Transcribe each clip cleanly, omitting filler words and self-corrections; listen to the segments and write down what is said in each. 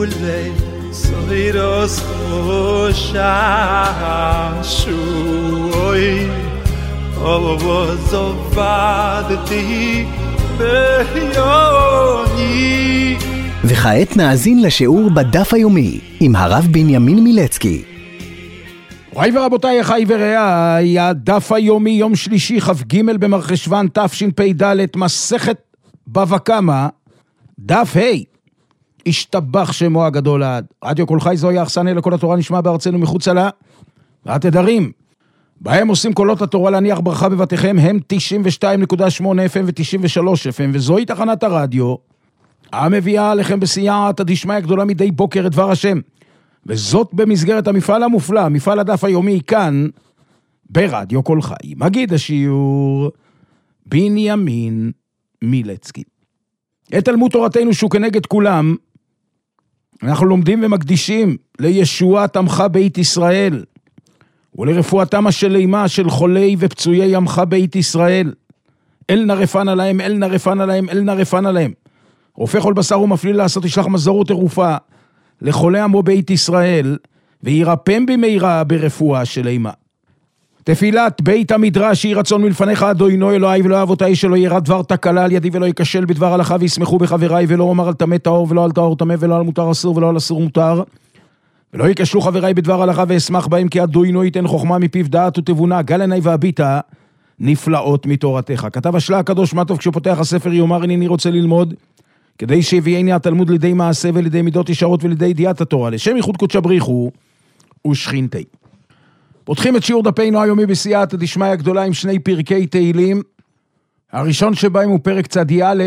ule soiros shashui ovozovadti beyoni. וכעת נאזין לשיעור בדף היומי עם הרב בנימין מילצקי. רואי ורבותיי, אחי ורעי, הדף היומי יום שלישי כ"ג במרחשוון תשפ"ד, מסכת בבא קמא, דף ה'. השתבח שמו הגדול לעד. רדיו כל חי זוהי האכסניה לכל התורה נשמע בארצנו מחוצה לה, והתדרים בהם עושים קולות התורה להניח ברכה בבתיכם הם 92.8 FM ו-93 FM, וזוהי תחנת הרדיו המביאה עליכם בסייעתא דשמיא גדולה מדי בוקר את דבר השם, וזאת במסגרת המפעל המופלא, מפעל הדף היומי כאן ברדיו כל חי. מגיד השיעור בנימין מילצקי. את תלמוד תורתנו שהוא כנגד כולם אנחנו לומדים ומקדישים לישועת עמך בית ישראל ולרפואתם השלימה של חולי ופצויי עמך בית ישראל. אל נרפן עליהם, אל נרפן עליהם, אל נרפן עליהם. רופא כל בשר ומפליל לעשות ישלח מזור ותרופה לחולי עמו בית ישראל, וירפם במהרה ברפואה שלימה. תפילת בית המדרש יהי רצון מלפניך אדוני אלוהי ולא אבותיי, שלא ירא דבר תקלה על ידי ולא ייכשל בדבר הלכה וישמחו בחבריי, ולא אומר על טמא טהור ולא על טהור טמא, ולא על מותר אסור ולא על אסור מותר, ולא ייכשלו חבריי בדבר הלכה ואשמח בהם, כי אדוני ייתן חוכמה מפיו דעת ותבונה, גל עיני והביטה נפלאות מתורתך. כתב השלה הקדוש מה טוב כשפותח הספר יאמר הנני רוצה ללמוד, כדי שיביאני התלמוד לידי מעשה ולידי מידות ישרות ולידי ידיעת התורה, לשם ייחוד קודשא בריחו ושכינתי. פותחים את שיעור דפנו היומי בסייעתא דשמיא הגדולה עם שני פרקי תהילים. הראשון שבהם הוא פרק צדי א',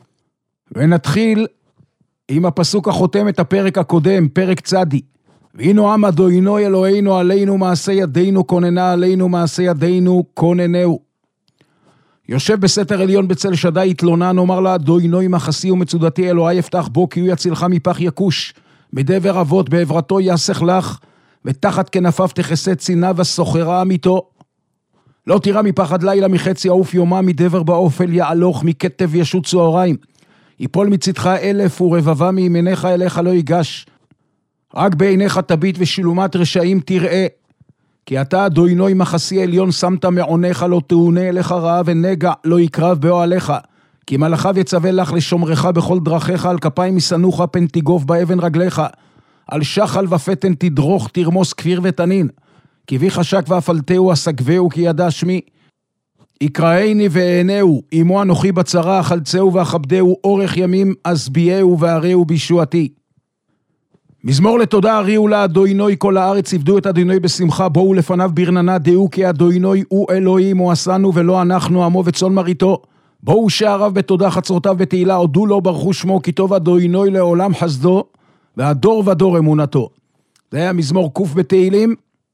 ונתחיל עם הפסוק החותם את הפרק הקודם, פרק צדי. והינו עם אדוני אלוהינו עלינו מעשה ידינו כוננה עלינו מעשה ידינו כוננהו. יושב בסתר עליון בצל שדי התלונן, אומר לה אדוני מחסי ומצודתי אלוהי יפתח בו, כי הוא יצילך מפח יקוש, מדבר אבות בעברתו יסך לך, ותחת כנפיו תכסה צינה וסוחרה אמיתו. לא תירא מפחד לילה מחצי עוף יומה, מדבר באופל יעלוך, מכתב ישות צהריים. יפול מצדך 1000 ורבבה מימינך אליך לא ייגש. רק בעיניך תביט ושילומת רשעים תראה. כי אתה אדוני מחסי עליון שמת מעונך, לא תאונה אליך רעה ונגע לא יקרב באוהליך. כי מלאכיו יצווה לך לשומרך בכל דרכיך, על כפיים יסנוך פן תיגוף באבן רגליך. על שחל ופתן תדרוך תרמוס כפיר ותנין, כי בי חשק ואפלתהו אסגבהו, כי ידע שמי. יקראיני ואענהו, עמו אנוכי בצרה, חלצהו ואכבדהו, אורך ימים אסביהו והראהו בישועתי. מזמור לתודה הריעו לאדוני כל הארץ, עבדו את אדוני בשמחה, בואו לפניו ברננה, דעו כי אדוני הוא אלוהים, הוא עשנו ולא אנחנו, עמו וצאן מרעיתו. בואו שעריו בתודה חצרותיו בתהילה, הודו לו ברכו שמו, כי טוב אדוני לעולם חסדו והדור ודור אמונתו. זה היה מזמור קוף בתהילים,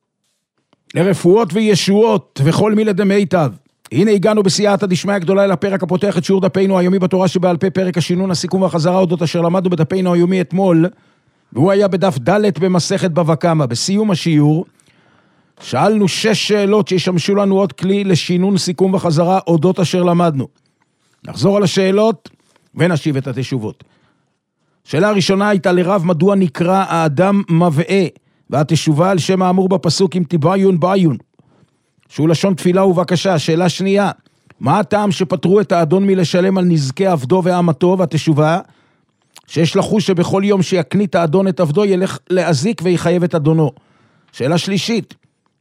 לרפואות וישועות וכל מילי דמיטב. הנה הגענו בסייעתא דשמיא גדולה אל הפרק הפותח את שיעור דפנו היומי בתורה שבעל פה, פרק השינון, הסיכום והחזרה אודות אשר למדנו בדפנו היומי אתמול, והוא היה בדף ד' במסכת בבא קמא. בסיום השיעור שאלנו 6 שאלות שישמשו לנו עוד כלי לשינון, סיכום וחזרה אודות אשר למדנו. נחזור על השאלות ונשיב את התשובות. שאלה הראשונה הייתה לרב, מדוע נקרא האדם מבעה, והתשובה על שם האמור בפסוק עם תיביון ביון, שהוא לשון תפילה ובקשה. שאלה שנייה, מה הטעם שפטרו את האדון מלשלם על נזקי עבדו ואמתו, והתשובה שיש לחוש שבכל יום שיקנית האדון את עבדו ילך להזיק ויחייב את אדונו. שאלה שלישית,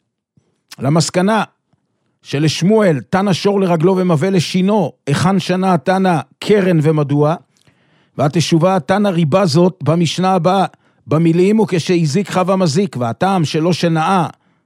למסקנה שלשמואל תנא שור לרגלו ומבעה לשינו, היכן שנה תנא קרן ומדוע, והתשובה תנא ריבה זאת במשנה הבאה, במילים וכשהזיק חווה מזיק, והטעם שלא שנאה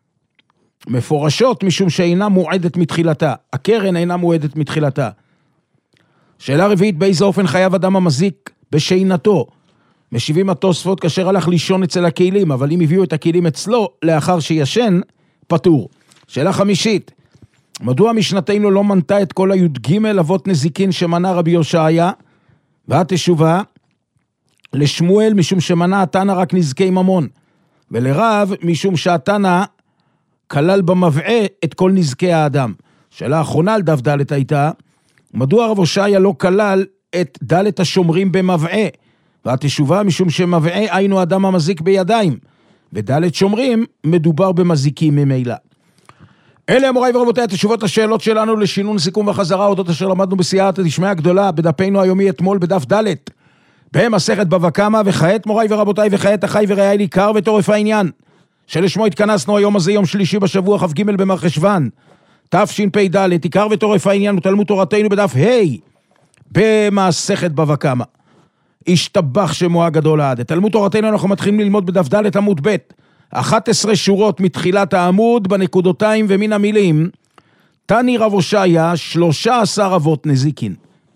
מפורשות משום שאינה מועדת מתחילתה, הקרן אינה מועדת מתחילתה. שאלה רביעית, באיזה אופן חייב אדם המזיק בשינתו? משיבים התוספות כאשר הלך לישון אצל הכלים, אבל אם הביאו את הכלים אצלו לאחר שישן, פטור. שאלה חמישית, מדוע משנתנו לא מנתה את כל הי"ג אבות נזיקין שמנה רבי יושעיה? והתשובה, לשמואל משום שמנה התנא רק נזקי ממון, ולרב משום שהתנא כלל במבעה את כל נזקי האדם. שאלה האחרונה על דף ד' הייתה, מדוע רב הושעיה לא כלל את ד' השומרים במבעה? והתשובה משום שמבעה היינו אדם המזיק בידיים, וד' שומרים מדובר במזיקים ממילא. אלה אמוריי ורבותיי התשובות השאלות שלנו לשינון סיכום וחזרה, אודות אשר למדנו בסייעתא דשמיא הגדולה בדפנו היומי אתמול בדף ד' במסכת בבא קמא, וכעת מוריי ורבותיי וכעת אחי ורעיי עיקר וטורף העניין שלשמו התכנסנו היום הזה, יום שלישי בשבוע כ"ג במרחשוון תשפ"ד. עיקר וטורף העניין הוא תלמוד תורתנו בדף ה' במסכת בבא קמא. השתבח שמו הגדול עד. תלמוד תורתנו אנחנו מתחילים ללמוד בדף ד' עמוד ב', 11 שורות מתחילת העמוד בנקודותיים ומן המילים. תני רב הושעיה 13 אבות נזיקין.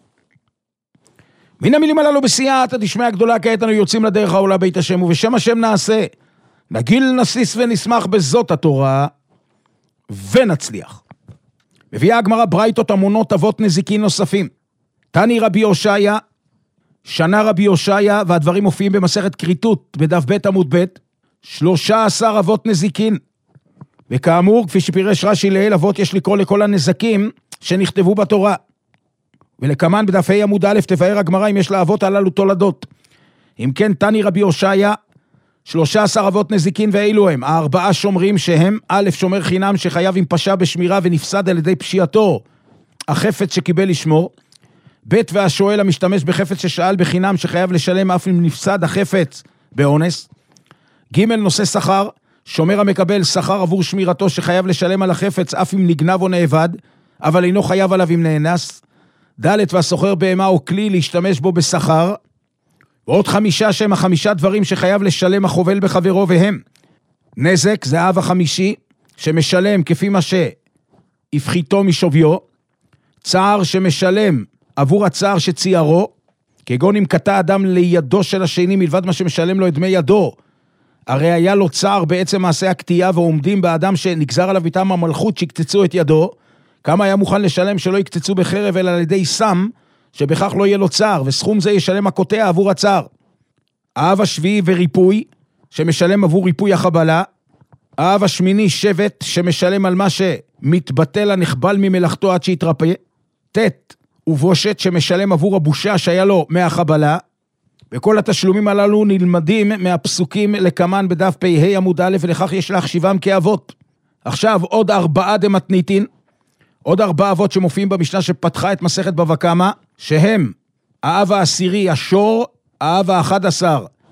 מן המילים הללו בסייעתא דשמיא הגדולה כעת אנו יוצאים לדרך העולה בית השם, ובשם השם נעשה, נגיל נסיס ונשמח בזאת התורה ונצליח. מביאה הגמרא ברייתות המונות אבות נזיקין נוספים. תני רבי הושעיה, שנה רבי הושעיה, והדברים מופיעים במסכת כריתות בדף ב' עמוד ב', 13 אבות נזיקין. וכאמור, כפי שפירש רש"י לעיל, אבות יש לקרוא לכל הנזקים שנכתבו בתורה. ולכמן בדף ה' עמוד א' תבאר הגמרא אם יש לאבות הללו תולדות. אם כן, תני רבי הושעיה 13 אבות נזיקין, ואילו הם 4 שומרים שהם א' שומר חינם שחייב עם פשע בשמירה ונפסד על ידי פשיעתו החפץ שקיבל לשמור, ב' והשואל המשתמש בחפץ ששאל בחינם שחייב לשלם אף אם נפסד החפץ באונס, ג' נושא שכר שומר המקבל שכר עבור שמירתו שחייב לשלם על החפץ אף אם נגנב או נאבד אבל אינו חייב עליו אם נאנס, ד' והסוחר בהמה או כלי להשתמש בו בשכר, ועוד 5 שהם 5 דברים שחייב לשלם החובל בחברו, והם נזק, זה האב החמישי שמשלם כפי מה שהפחיתו משוויו, צער שמשלם עבור הצער שציירו, כגון אם קטע אדם לידו של השני מלבד מה שמשלם לו את דמי ידו, הרי היה לו צער בעצם מעשה הקטיעה, ועומדים באדם שנגזר עליו מטעם המלכות שיקצצו את ידו, כמה היה מוכן לשלם שלא יקצצו בחרב אלא על ידי סם, שבכך לא יהיה לו צער, וסכום זה ישלם הקוטע עבור הצער. האב השביעי וריפוי, שמשלם עבור ריפוי החבלה. האב השמיני שבט, שמשלם על מה שמתבטל הנחבל ממלאכתו עד שיתרפא. תת ובושת, שמשלם עבור הבושה שהיה לו מהחבלה. וכל התשלומים הללו נלמדים מהפסוקים לכמן בדף פ"ה עמוד א', ולכך יש להחשיבם כאבות. עכשיו עוד 4 דמתניתין, עוד 4 אבות שמופיעים במשנה שפתחה את מסכת בבא קמא, שהם האב העשירי השור, האב ה11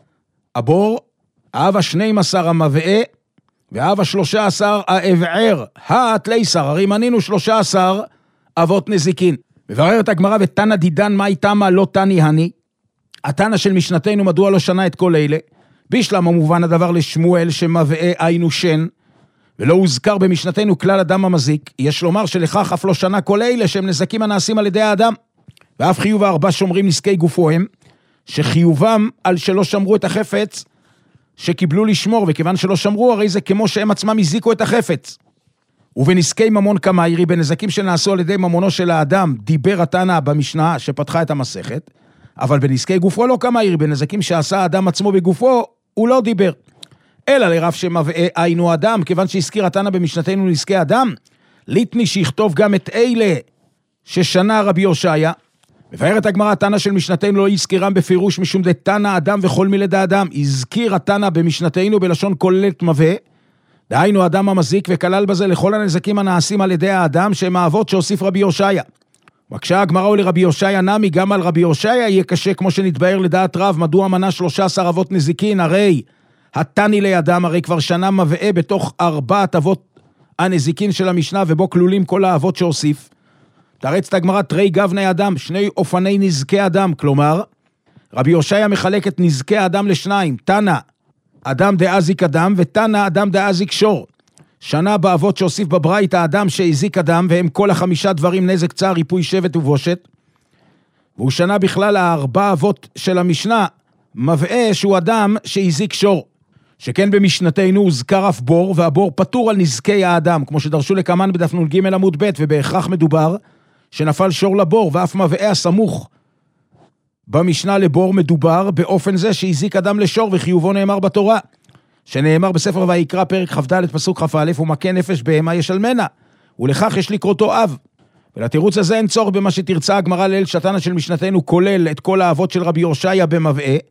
הבור, האב ה12 המבעה, והאב ה13 האבער, התליסר. הרי מנינו 13 אבות נזיקין. מבררת הגמרא ותנא דידן מאי תמה לא תני הני, התנא של משנתנו מדוע לא שנה את כל אלה, בשלם המובן הדבר לשמואל שמבעה היינו שן, ולא הוזכר במשנתנו כלל אדם המזיק, יש לומר שלכך אף לא שנה כל אלה שהם נזקים הנעשים על ידי האדם, ואף חיוב 4 שומרים נזקי גופו הם, שחיובם על שלא שמרו את החפץ שקיבלו לשמור, וכיוון שלא שמרו הרי זה כמו שהם עצמם הזיקו את החפץ. ובנזקי ממון קמיירי, בנזקים שנעשו על ידי ממונו של האדם, דיבר התנא במשנה שפתחה את המסכת, אבל בנזקי גופו לא קמיירי, בנזקים שעשה האדם עצמו בגופו, הוא לא דיבר. אלא לרב שמבעה היינו אדם, כיוון שהזכיר התנא במשנתנו נזקי אדם, ליטני שיכתוב גם את אלה ששנה רבי הושעיה. מבארת הגמרא התנא של משנתנו לא יזכירם בפירוש משום דתנא אדם וכל מילד האדם, הזכיר התנא במשנתנו בלשון כוללת מבעה, דהיינו אדם המזיק, וכלל בזה לכל הנזקים הנעשים על ידי האדם שהם האבות שהוסיף רבי הושעיה. בקשה הגמרא לרבי הושעיה נמי, גם על רבי הושעיה יהיה קשה כמו שנתבהר לדעת רב, מדוע מנה 13 אבות נזיקין, הרי התני לידם, הרי כבר שנה מבעה בתוך 4 אבות הנזיקין של המשנה, ובו כלולים כל האבות שהוסיף. תרץ את הגמרא תרי גבני אדם, 2 אופני נזקי אדם, כלומר, רבי הושעיה מחלק את נזקי האדם לשניים, תנא, אדם דאזיק אדם, ותנא, אדם דאזיק שור. שנה באבות שהוסיף בברית האדם שהזיק אדם, והם כל 5 דברים נזק, צער, ריפוי, שבט ובושת. והוא שנה בכלל 4 אבות של המשנה, מבעה שהוא אדם שהזיק שור. שכן במשנתנו הוזכר אף בור, והבור פטור על נזקי האדם, כמו שדרשו לכמן בדף נ"ג עמוד ב', ובהכרח מדובר שנפל שור לבור, ואף מבעה הסמוך במשנה לבור מדובר באופן זה שהזיק אדם לשור, וחיובו נאמר בתורה, שנאמר בספר ויקרא פרק כ"ד פסוק כ"א, ומכה נפש בהמה ישלמנה, ולכך יש לקרותו אב. ולתירוץ הזה אין צורך במה שתרצה הגמרא לעיל, שהתנא של משנתנו כולל את כל האבות של רבי הושעיה במבעה,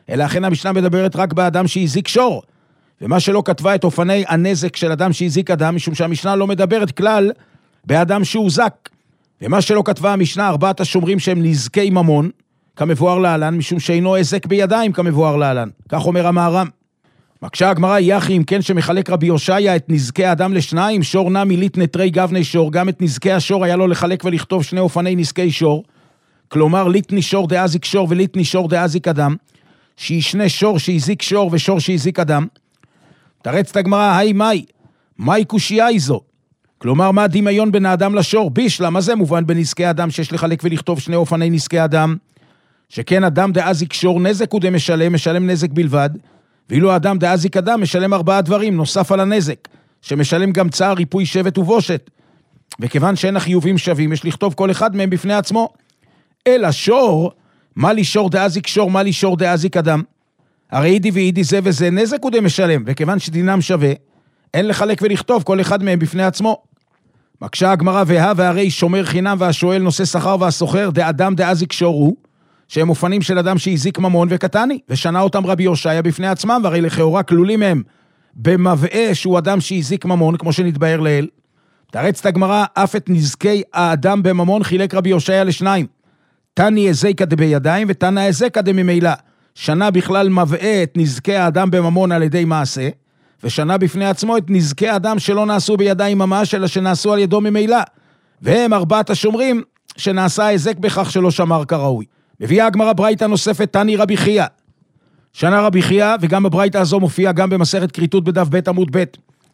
אלא אכן המשנה מדברת רק באדם שהזיק שור, ומה שלא כתבה את אופני הנזק של אדם שהזיק אדם, משום שהמשנה לא מדברת כלל באדם שהוזק, ומה שלא כתבה המשנה, 4 השומרים שהם נזקי ממון, כמבואר להלן, משום שאינו הזק בידיים כמבואר להלן, כך אומר המהר"ם. מקשה הגמרא, יחי אם כן שמחלק רבי הושעיה את נזקי האדם לשניים, שור נמי ליטני תרי גבני שור, גם את נזקי השור היה לו לחלק ולכתוב 2 אופני נזקי שור, כלומר ליטני שור דאזיק שור וליטני שור דאזיק אדם, שישנה שור שהזיק שור ושור שהזיק אדם. תרץ את הגמרא, היי מהי קושייה איזו? כלומר, מה הדמיון בין האדם לשור? בישלה, מה זה מובן בנזקי האדם שיש לחלק ולכתוב 2 אופני נזקי אדם? שכן אדם דאזיק שור נזק הוא משלם נזק בלבד, ואילו האדם דאזיק אדם משלם 4 דברים, נוסף על הנזק, שמשלם גם צער, ריפוי, שבט ובושת. וכיוון שאין החיובים שווים, יש לכתוב כל אחד מהם בפני עצמו. אלא שור, מה לי שור דאזיק שור, מה לי שור דאזיק אדם? הרי אידי ואידי זה וזה נזק הוא משלם, וכיוון שדינם שווה, אין לחלק ולכתוב כל אחד מהם בפני עצמו. מקשה הגמרא והרי שומר חינם והשואל נושא שכר והסוחר דאדם דאזיק שור הוא, שהם אופנים של אדם שהזיק ממון וקטני, ושנה אותם רבי הושעיה בפני עצמם, והרי לכאורה כלולים הם במבעה שהוא אדם שהזיק ממון, כמו שנתבהר לעיל. תרץ את הגמרא, אף את נזקי האדם בממון חילק רבי הושעיה לשניים. תני הזיקה דבידיים ותנה הזיקה דממילא. שנה בכלל מבעה את נזקי האדם בממון על ידי מעשה, ושנה בפני עצמו את נזקי האדם שלא נעשו בידיים ממש, אלא שנעשו על ידו ממילא. והם 4 השומרים שנעשה הזק בכך שלא שמר כראוי. מביאה הגמרא ברייתא נוספת, תני רבי חייא. שנה רבי חייא, וגם הברייתא הזו מופיעה גם במסכת כריתות בדף ב' עמוד ב'.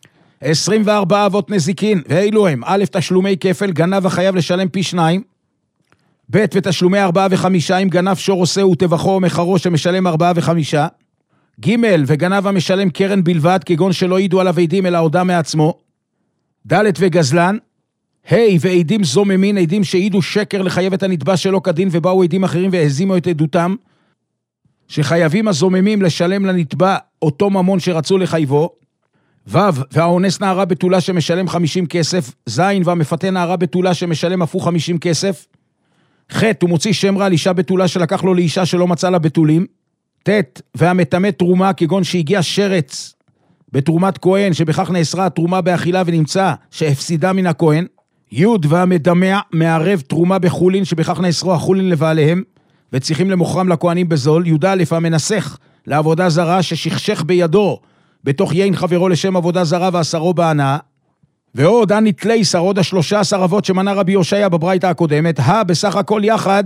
24 אבות נזיקין, ואילו הם, א' תשלומי כפל, גנב החייב לשלם פי 2, ב' ותשלומי 4 ו5, אם גנב שור עושה וטבחו או מחרו שמשלם 4 ו5, ג' וגנב המשלם קרן בלבד, כגון שלא ידעו עליו עדים אלא הודע מעצמו, ד' וגזלן, ועדים זוממין, עדים שהעידו שקר לחייב את הנתבע שלא כדין, ובאו עדים אחרים והזימו את עדותם, שחייבים הזוממים לשלם לנתבע אותו ממון שרצו לחייבו, והאונס נערה בתולה שמשלם 50 כסף, ז' והמפתה נערה בתולה שמשלם הפוך 50 כסף, ח' הוא מוציא שם רע על אישה בתולה שלקח לו לאישה שלא מצא לה בתולים, ת' והמטמא תרומה, כגון שהגיע שרץ בתרומת כהן, שבכך נאסרה התרומה באכילה ונמצא שהפסידה מן הכהן, י' והמדמע מערב תרומה בחולין, שבכך נאסרו החולין לבעליהם, וצריכים למוכרם לכהנים בזול, י' המנסח לעבודה זרה ששכשך בידו, בתוך יין חברו לשם עבודה זרה ואסרו בהנאה, ועוד הנתלייסר, עוד 13 אבות שמנה רבי הושעיה בברייתא הקודמת, בסך הכל יחד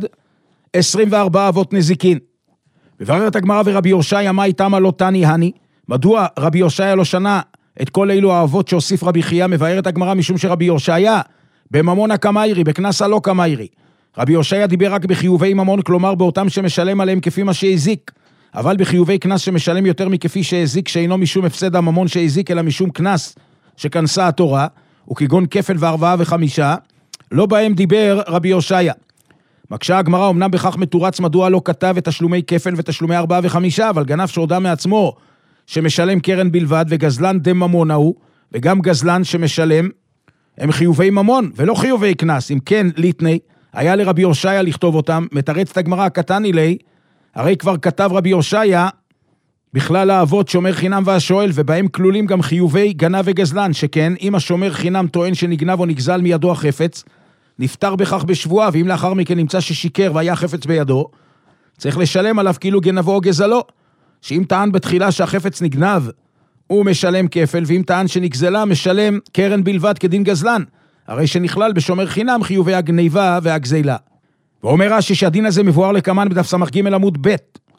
24 אבות נזיקין. מבררת הגמרא ורבי הושעיה, מה איתם לא תני הני? מדוע רבי הושעיה לא שנה את כל אלו האבות שהוסיף רבי חייא? מבארת הגמרא משום שרבי הושעיה בממון הקמיירי, בקנס הלא קמיירי. רבי הושעיה דיבר רק בחיובי ממון, כלומר באותם שמשלם עליהם כפי מה שהזיק, אבל בחיובי קנס שמשלם יותר מכפי שהזיק, שאינו משום הפסד הממון שהזיק, אלא משום קנס שכנסה התורה, וכגון כפל ו4 ו5, לא בהם דיבר רבי הושעיה. מקשה הגמרא, אמנם בכך מתורץ מדוע לא כתב את תשלומי כפל ותשלומי 4 ו5, אבל גנב שהודה מעצמו שמשלם קרן בלבד, וגזלן דם ממון הוא, וגם גזלן שמשלם, הם חיובי ממון ולא חיובי קנס. אם כן, ליטני, היה לרבי הושעיה לכתוב אותם. מתרץ את הגמרא, הקטני לי, הרי כבר כתב רבי הושעיה בכלל האבות שומר חינם והשואל, ובהם כלולים גם חיובי גנב וגזלן, שכן אם השומר חינם טוען שנגנב או נגזל מידו החפץ, נפטר בכך בשבועה, ואם לאחר מכן נמצא ששיקר והיה חפץ בידו, צריך לשלם עליו כאילו גנבו או גזלו, שאם טען בתחילה שהחפץ נגנב, הוא משלם כפל, ואם טען שנגזלה, משלם קרן בלבד כדין גזלן, הרי שנכלל בשומר חינם חיובי הגניבה והגזלה. ואומר רש"י שהדין הזה מבואר לקמן בדף סמך ג' עמוד ב'.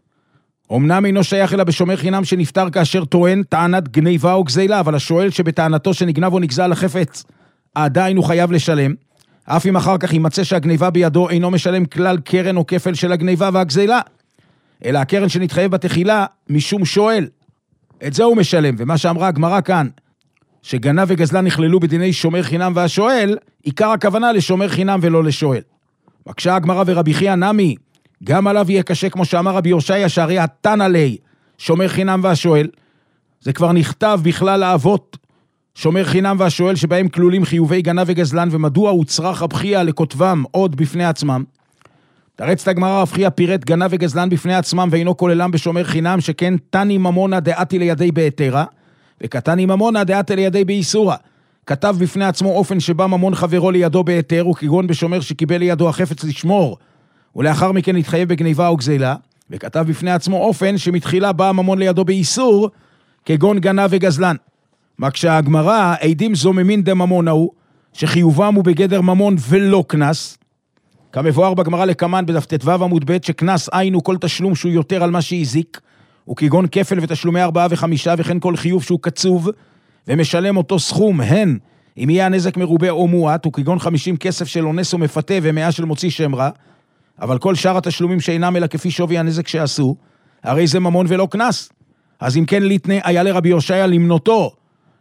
אמנם אינו שייך אלא בשומר חינם שנפטר כאשר טוען טענת גניבה או גזלה, אבל השואל שבטענתו שנגנב או נגזל החפץ, עדיין הוא חייב לשלם, אף אם אחר כך יימצא שהגניבה בידו אינו משלם כלל קרן או כפל של הגניבה והגזלה, אלא הקרן שנתחייב בתחילה משום שואל. את זה הוא משלם, ומה שאמרה הגמרא כאן, שגנב וגזלן נכללו בדיני שומר חינם והשואל, עיקר הכוונה לשומר חינם ולא לשואל. מקשה הגמרא ורבי חייא נמי, גם עליו יהיה קשה כמו שאמר רבי הושעיה, שהרי התנא לי שומר חינם והשואל, זה כבר נכתב בכלל האבות שומר חינם והשואל, שבהם כלולים חיובי גנב וגזלן, ומדוע הוא צריך רבי חייא לכותבם עוד בפני עצמם. תרצת הגמרא, רב חייא פירט גנב וגזלן בפני עצמם ואינו כוללם בשומר חינם, שכן תני ממונה דעתי לידי בהיתרה, וכתני ממונה דעתי לידי באיסורה. כתב בפני עצמו אופן שבא ממון חברו לידו בהיתר, וכגון בשומר שקיבל לידו החפץ לשמור, ולאחר מכן התחייב בגניבה או גזלה, וכתב בפני עצמו אופן שמתחילה בא ממון לידו באיסור, כגון גנב וגזלן. מקשה הגמרא, עדים זוממין דממונה הוא, שחיובם הוא בגדר ממון ולא כנס, כמבואר בגמרא לקמן בדף ט"ו עמוד ב', שכנס היינו כל תשלום שהוא יותר על מה שהזיק, וכגון כפל ותשלומי 4 ו5, וכן כל חיוב שהוא קצוב, ומשלם אותו סכום, הן אם יהיה הנזק מרובה או מועט, וכגון 50 כסף של אונס או מפתה ו100 של מוציא שם רע, אבל כל שאר התשלומים שאינם אלא כפי שווי הנזק שעשו, הרי זה ממון ולא כנס. אז אם כן ליטנה היה לרבי יושעיה למנותו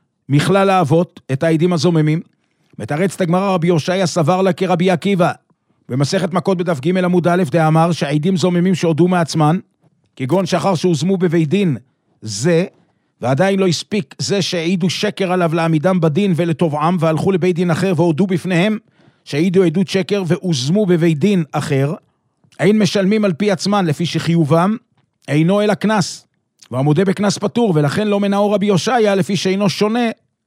מכלל האבות את העדים הזוממים, מתרצת הגמרא, רבי יושעיה סבר לה כרבי עקיבא, במסכת מכות בדף ג' עמוד א' דאמר שהעדים זוממים שהודו מעצמן, כגון שאחר שהוזמו בבית דין זה, ועדיין לא הספיק זה שהעידו שקר עליו לעמידם בדין ולתובעם, והלכו לבית דין אחר והודו בפניהם שהעידו עדות שקר והוזמו בבית דין אחר, אין משלמים על פי עצמן לפי שחיובם אינו אלא כנס, והמודה בכנס פטור, ולכן לא מנאו רבי יושעיה לפי שאינו שונה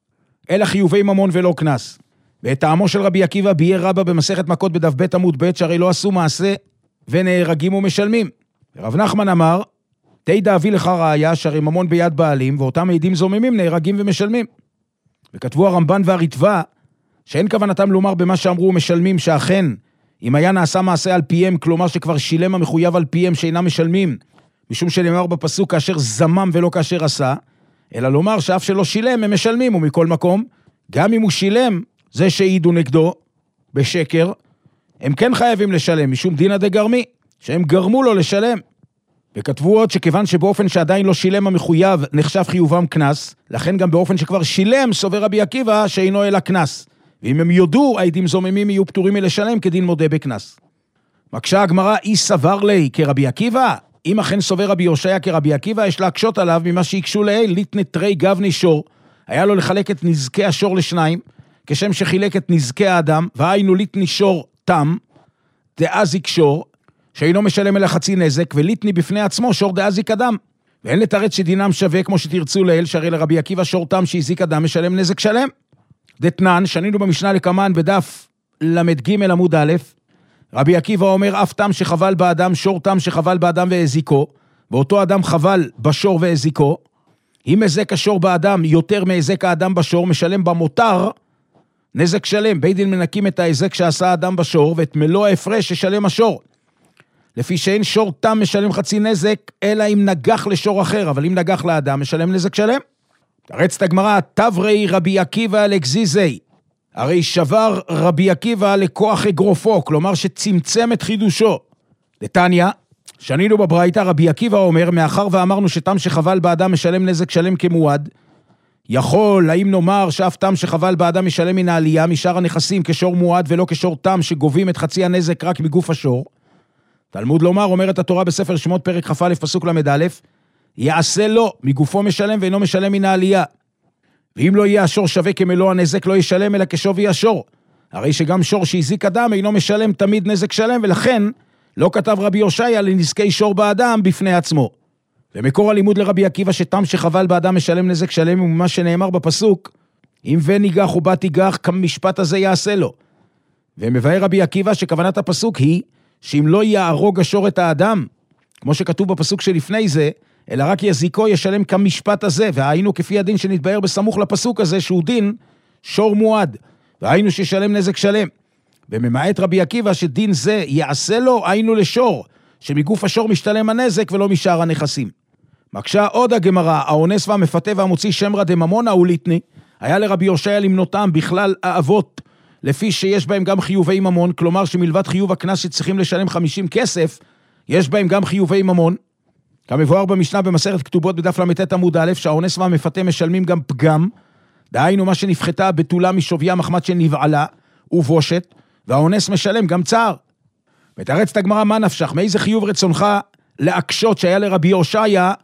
אלא חיובי ממון ולא כנס. ואת טעמו של רבי עקיבא ביאר רבא במסכת מכות בדף ב' עמוד ב', שהרי לא עשו מעשה ונהרגים ומשלמים. ורב נחמן אמר, תדע אביא לך ראיה שהרי ממון ביד בעלים, ואותם עדים זוממים נהרגים ומשלמים. וכתבו הרמב"ן והרטב"א, שאין כוונתם לומר במה שאמרו משלמים, שאכן, אם היה נעשה מעשה על פיהם, כלומר שכבר שילם המחויב על פיהם שאינם משלמים, משום שנאמר בפסוק כאשר זמם ולא כאשר עשה, אלא לומר שאף שלא שילם הם משלמים, ומכל מקום, גם אם הוא שילם, זה שהעידו נגדו בשקר, הם כן חייבים לשלם, משום דינא דגרמי, שהם גרמו לו לשלם. וכתבו עוד שכיוון שבאופן שעדיין לא שילם המחויב נחשב חיובם כנס, לכן גם באופן שכבר שילם סובר רבי עקיבא שאינו אלא כנס. ואם הם יודו, העדים זוממים יהיו פטורים מלשלם כדין מודה בכנס. מקשה הגמרא, אי סבר לי כרבי עקיבא, אם אכן סובר רבי יושעיה כרבי עקיבא, יש להקשות עליו ממה שיקשו לעיל, ליטני תרי גבני שור, היה לו לחלק את נזקי השור לשניים, כשם שחילק את נזקי האדם, והיינו ליטני שור תם, דאזיק שור, שאינו משלם אלא חצי נזק, וליטני בפני עצמו שור דאזיק אדם. ואין לתרץ שדינם שווה כמו שתרצו לעיל, שהרי לרבי עקיבא שור תם שהזיק אדם משלם נזק שלם. דתנן, שנינו במשנה לקמן בדף למד ג' עמוד א', רבי עקיבא אומר, אף תם שחבל באדם, שור תם שחבל באדם והזיקו, ואותו אדם חבל בשור והזיקו, אם הזק השור באדם יותר מהזק האדם בשור, משלם במותר נזק שלם. בית דין מנקים את ההזק שעשה האדם בשור, ואת מלוא ההפרש ששלם השור. לפי שאין שור תם משלם חצי נזק, אלא אם נגח לשור אחר, אבל אם נגח לאדם משלם נזק שלם. תרצת הגמרא, תברי רבי עקיבא לגזיזי, הרי שבר רבי עקיבא לכוח אגרופו, כלומר שצמצם את חידושו. דתניא, שנינו בברייתא, רבי עקיבא אומר, מאחר ואמרנו שתם שחבל באדם משלם נזק שלם כמועד, יכול, האם נאמר שאף תם שחבל באדם משלם מן העלייה משאר הנכסים כשור מועד ולא כשור תם שגובים את חצי הנזק רק מגוף השור? תלמוד לומר, אומרת התורה בספר שמות פרק כ"א פסוק ל"א, יעשה לו מגופו משלם ואינו משלם מן העלייה. ואם לא יהיה השור שווה כמלוא הנזק לא ישלם אלא כשווי השור. הרי שגם שור שהזיק אדם אינו משלם תמיד נזק שלם, ולכן לא כתב רבי יושעיה לנזקי שור באדם בפני עצמו. ומקור הלימוד לרבי עקיבא שתם שחבל באדם משלם נזק שלם, וממה שנאמר בפסוק, אם וניגח ובה תיגח כמשפט הזה יעשה לו. ומבאר רבי עקיבא שכוונת הפסוק היא שאם לא יהרוג השור את האדם, כמו שכתוב בפסוק שלפני זה, אלא רק יזיקו ישלם כמשפט הזה, והיינו כפי הדין שנתבהר בסמוך לפסוק הזה, שהוא דין שור מועד, והיינו שישלם נזק שלם. וממעט רבי עקיבא שדין זה יעשה לו, היינו לשור, שמגוף השור משתלם הנזק ולא משאר הנכסים. מקשה עוד הגמרא, האונס והמפתה והמוציא שם רע דממונה הוא ליטני, היה לרבי יושעיה למנותם בכלל האבות, לפי שיש בהם גם חיובי ממון, כלומר שמלבד חיוב הקנס שצריכים לשלם 50 כסף, יש בהם גם חיובי ממון, כמבואר במשנה במסכת כתובות בדף ל"ט עמוד א', שהאונס והמפתה משלמים גם פגם, דהיינו מה שנפחתה הבתולה משוויה מחמת שנבעלה, ובושת, והאונס משלם גם צער. מתרצת הגמרא, מה נפשך? מאיזה חיוב רצונך להקשות שהיה לרבי יושעיה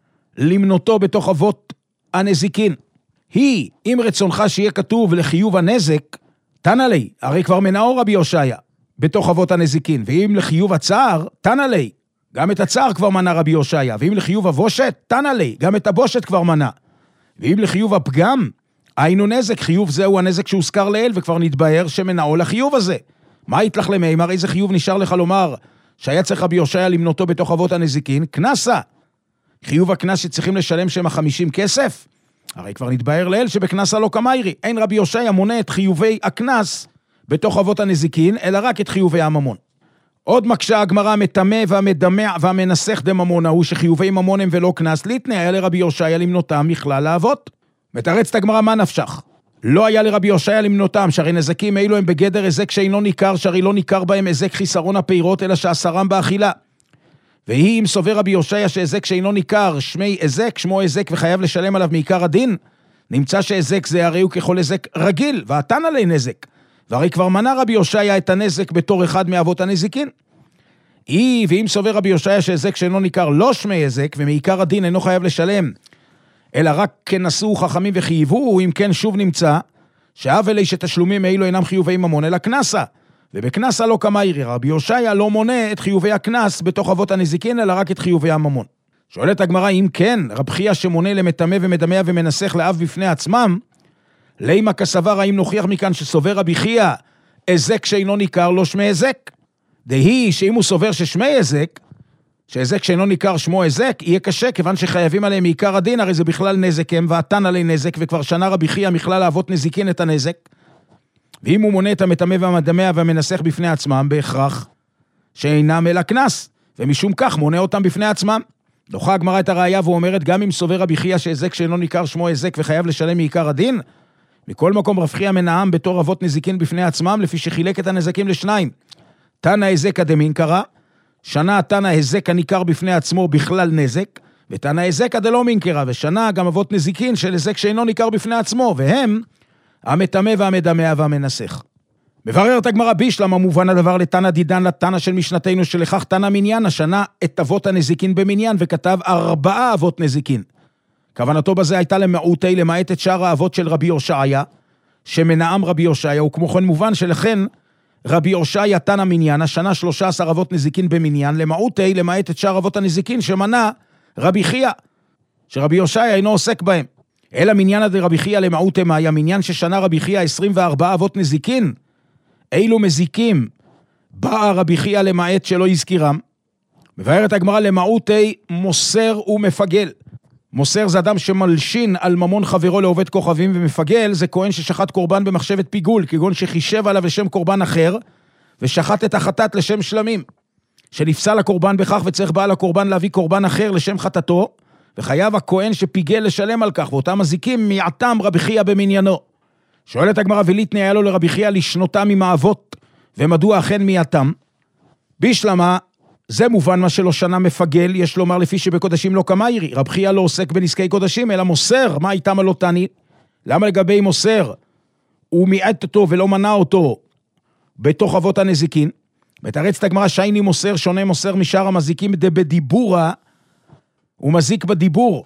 למנותו בתוך אבות הנזיקין? היא, אם רצונך שיהיה כתוב לחיוב הנזק, תנא לי, הרי כבר מנאו רבי יושעיה. בתוך אבות הנזיקין, ואם לחיוב הצער, תנא לי, גם את הצער כבר מנה רבי הושעיה, ואם לחיוב הבושת, תנא לי, גם את הבושת כבר מנה, ואם לחיוב הפגם, היינו נזק, חיוב זהו הנזק שהוזכר לאל, וכבר נתבהר שמנעו לחיוב הזה. מה יתלך למימר? איזה חיוב נשאר לך לומר, שהיה צריך רבי הושעיה למנותו בתוך אבות הנזיקין? כנסה. חיוב הכנס שצריכים לשלם שם 50 כסף? הרי כבר נתבהר לאל שבכנסה לא כמיירי. אין רבי הושעיה מונה את חיובי הכנס בתוך אבות הנזיקין, אלא רק את חיובי הממון. עוד מקשה הגמרא, המטמא והמדמע והמנסח דממון הוא שחיובי ממון הם ולא כנס, להתנאה לרבי הושעיה למנותם מכלל האבות. מתרצת הגמרא, מה נפשך? לא היה לרבי הושעיה למנותם, שהרי נזקים אילו הם בגדר הזק שאינו ניכר, שהרי לא ניכר בהם הזק חיסרון הפירות, אלא שאסרם באכילה. והיא אם סובר רבי הושעיה שהזק שאינו ניכר, שמי הזק, שמו הזק וחייב לשלם עליו מעיקר הדין, נמצא שהזק זה הרי הוא ככל הזק רגיל, והתן עלי נזק. והרי כבר מנה רבי הושעיה את הנזק בתור אחד מאבות הנזיקין. ואם סובר רבי הושעיה שהזק שאינו ניכר לא שמי הזק, ומעיקר הדין אינו חייב לשלם, אלא רק כנסו חכמים וחייבו, אם כן שוב נמצא, שהאבלי שתשלומים אילו אינם חיובי ממון, אלא כנסה. ובכנסה לא כמיירי, רבי הושעיה לא מונה את חיובי הכנס בתוך אבות הנזיקין, אלא רק את חיובי הממון. שואלת הגמרא, אם כן, רב חייא שמונה למטמא ומדמע ומנסח לאב בפני עצמם, לימה כסבר, האם נוכיח מכאן שסובר רבי חייא, הזק שאינו ניכר לא שמי הזק? דהי שאם הוא סובר ששמי הזק, שהזק שאינו ניכר שמו הזק, יהיה קשה, כיוון שחייבים עליהם מעיקר הדין, הרי זה בכלל נזק הם, והתן עלי נזק, וכבר שנה רבי חייא מכלל לאבות נזיקין את הנזק. ואם הוא מונה את המטמא והמדמע והמנסח בפני עצמם, בהכרח שאינם אלא כנס, ומשום כך מונה אותם בפני עצמם. דוחה הגמרא את הראיה ואומרת, גם אם סובר רבי חייא שהזק שאינו ניכר שמו הזק וחייב לשלם מעיקר הדין, מכל מקום רב חייא מנעם בתור אבות נזיקין בפני עצמם, לפי שחילק את הנזקים לשניים. תנא הזק הדמין קרא, שנה תנא הזק הניכר בפני עצמו בכלל נזק, ותנא הזק הדלא מינקרא, ושנה גם אבות נזיקין של הזק שאינו ניכר בפני עצמו, והם המטמא והמדמע והמנסח. מבררת הגמרא בישלמה מובן הדבר לתנא דידן לתנא של משנתנו, שלכך תנא מניין השנה את אבות הנזיקין במניין, וכתב 4 אבות נזיקין. כוונתו בזה הייתה למעוטי, למעט את שאר האבות של רבי הושעיה, שמנעם רבי הושעיה, וכמו כן מובן שלכן רבי הושעיה תנא מניין השנה 13 אבות נזיקין במניין, למעוטי, למעט את שאר אבות הנזיקין שמנה רבי חייא, שרבי הושעיה אינו עוסק בהם. אלא מניין עד רבי חייא למעוטי מה היה מניין ששנה רבי חייא 24 אבות נזיקין, אילו מזיקים באה רבי חייא למעט שלא יזכירם. מבארת הגמרא למעוטי מוסר ומפגל. מוסר זה אדם שמלשין על ממון חברו לעובד כוכבים, ומפגל זה כהן ששחט קורבן במחשבת פיגול, כגון שחישב עליו לשם קורבן אחר, ושחט את החטאת לשם שלמים. שנפסל הקורבן בכך וצריך בעל הקורבן להביא קורבן אחר לשם חטאתו, וחייב הכהן שפיגל לשלם על כך, ואותם מזיקים מעתם רבי חייא במניינו. שואלת הגמרא, וליתני היה לו לרבי חייא לשנותם עם האבות, ומדוע אכן מעתם? בישלמה, זה מובן מה שלא שנה מפגל, יש לומר לפי שבקודשים לא כמיירי. רב חייא לא עוסק בנזקי קודשים, אלא מוסר, מה איתם לא תני? למה לגבי מוסר? הוא מיעט אותו ולא מנע אותו בתוך אבות הנזיקין. מתרצת הגמרא, שייני מוסר, שונה מוסר משאר המזיקים בדיבורה, הוא מזיק בדיבור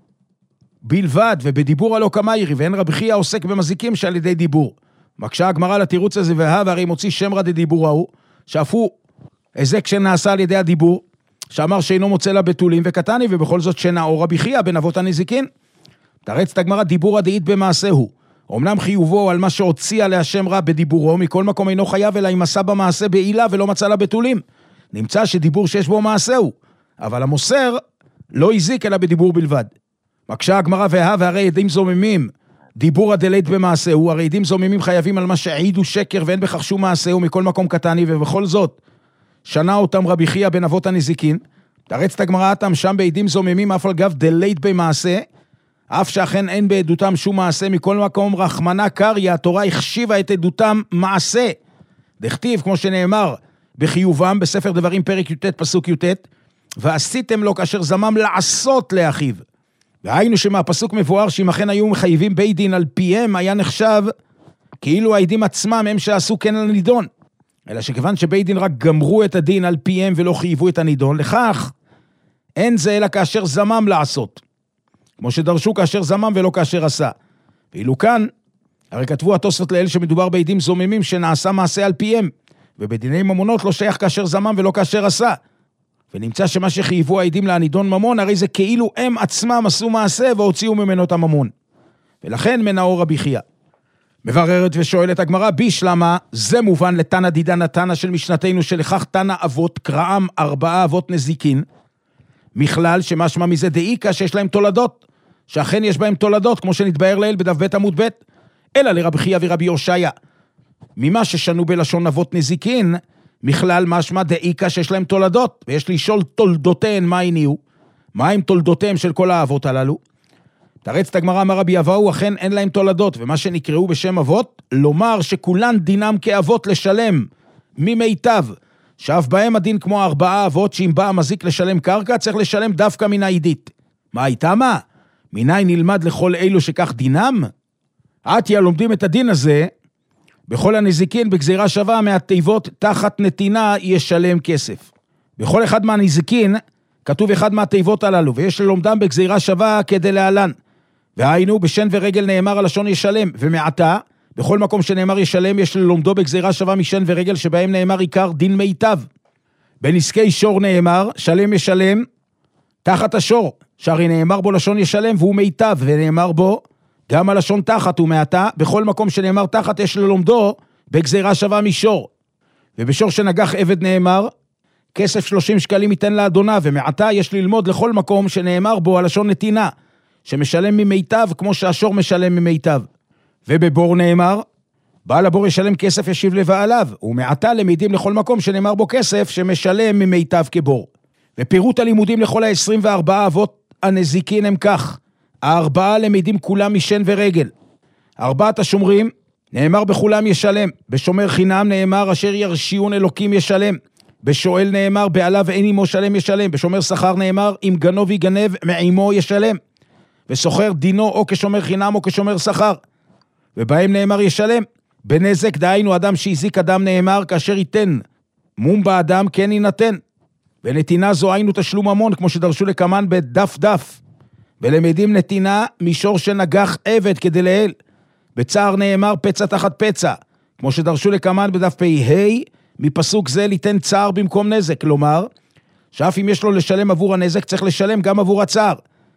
בלבד, ובדיבור הלא כמיירי, ואין רב חייא עוסק במזיקים שעל ידי דיבור. מקשה הגמרא לתירוץ הזה, והרי מוציא שמרא דדיבורה הוא, שאף הוא הזק שנעשה על ידי הדיבור, שאמר שאינו מוצא לה בתולים וקטני, ובכל זאת שנאו רבי חייא בין אבות הנזיקין. תרצת הגמרא, דיבור הדאית במעשהו, אמנם חיובו על מה שהוציאה להשם רע בדיבורו, מכל מקום אינו חייב אלא אם עשה במעשה בעילה ולא מצא לה בתולים. נמצא שדיבור שיש בו מעשהו, אבל המוסר לא הזיק אלא בדיבור בלבד. מקשה הגמרא והרי עדים זוממים, דיבור הדלית במעשהו, הרי עדים זוממים חייבים על מה שהעידו שקר ואין בכך שום מעשהו מכל מקום קטני, ובכל זאת שנה אותם רבי חייא בין אבות הנזיקין. תרצת הגמרא אתם שם בעדים זוממים אף על גב דלית במעשה, אף שאכן אין בעדותם שום מעשה, מכל מקום רחמנה קריא, התורה החשיבה את עדותם מעשה. דכתיב, כמו שנאמר בחיובם בספר דברים פרק י"ט פסוק י"ט, ועשיתם לו כאשר זמם לעשות לאחיו. והיינו שמהפסוק מבואר שאם אכן היו מחייבים בית דין על פיהם, היה נחשב כאילו העדים עצמם הם שעשו כן על הנידון. אלא שכיוון שבית דין רק גמרו את הדין על פיהם ולא חייבו את הנידון, לכך אין זה אלא כאשר זמם לעשות. כמו שדרשו כאשר זמם ולא כאשר עשה. ואילו כאן, הרי כתבו התוספות לאל שמדובר בעדים זוממים שנעשה מעשה על פיהם, ובדיני ממונות לא שייך כאשר זמם ולא כאשר עשה. ונמצא שמה שחייבו העדים להנידון ממון, הרי זה כאילו הם עצמם עשו מעשה והוציאו ממנו את הממון. ולכן מנאו רבי חייא. מבררת ושואלת הגמרא, בישלמה, זה מובן לתנא דידנא תנא של משנתנו, שלכך תנא אבות, קראם 4 אבות נזיקין, מכלל שמשמע מזה דאיקה שיש להם תולדות, שאכן יש בהם תולדות, כמו שנתבאר לעיל בדף ב' עמוד ב', אלא לרבי חייא ורבי הושעיה. ממה ששנו בלשון אבות נזיקין, מכלל משמע דאיקה שיש להם תולדות, ויש לשאול תולדותיהן מה הניעו, מה הם תולדותיהם של כל האבות הללו. תרץ את הגמרא, אמר רבי אבאו, אכן אין להם תולדות, ומה שנקראו בשם אבות, לומר שכולן דינם כאבות לשלם ממיטב, שאף בהם הדין כמו 4 אבות, שאם בא המזיק לשלם קרקע, צריך לשלם דווקא מן העידית. מה הייתה מה? מניין נלמד לכל אלו שכך דינם? עתיה לומדים את הדין הזה, בכל הנזיקין בגזירה שווה מהתיבות תחת נתינה ישלם כסף. בכל אחד מהנזיקין כתוב אחד מהתיבות הללו, ויש ללומדם בגזירה שווה כדי להלן. והיינו, בשן ורגל נאמר הלשון ישלם, ומעתה, בכל מקום שנאמר ישלם, יש ללומדו בגזירה שווה משן ורגל, שבהם נאמר עיקר דין מיטב. בנזקי שור נאמר, שלם ישלם, תחת השור, שהרי נאמר בו לשון ישלם, והוא מיטב, ונאמר בו, גם הלשון תחת ומעתה, בכל מקום שנאמר תחת, יש ללומדו בגזירה שווה משור. ובשור שנגח עבד נאמר, כסף 30 שקלים ייתן לאדונה, ומעתה יש ללמוד לכל מקום שנאמר בו הלשון נתינה, שמשלם ממיטב כמו שהשור משלם ממיטב. ובבור נאמר, בעל הבור ישלם כסף ישיב לבעליו, ומעתה למדים לכל מקום שנאמר בו כסף שמשלם ממיטב כבור. ופירוט הלימודים לכל 24 אבות הנזיקין הם כך, 4 למדים כולם משן ורגל. 4 השומרים, נאמר בכולם ישלם, בשומר חינם נאמר אשר ירשיון אלוקים ישלם, בשואל נאמר בעליו אין עמו שלם ישלם, בשומר שכר נאמר אם גנוב יגנב מעמו ישלם, וסוחר דינו או כשומר חינם או כשומר שכר, ובהם נאמר ישלם. בנזק דהיינו אדם שהזיק אדם נאמר כאשר ייתן מום באדם כן יינתן, ונתינה זו היינו תשלום ממון כמו שדרשו לקמן בדף דף, ולמדים נתינה מישור שנגח עבד כדי לעיל, בצער נאמר פצע תחת פצע, כמו שדרשו לקמן בדף פ"ה, מפסוק זה ליתן צער במקום נזק, כלומר, שאף אם יש לו לשלם עבור הנזק, צריך לשלם גם עבור הצער.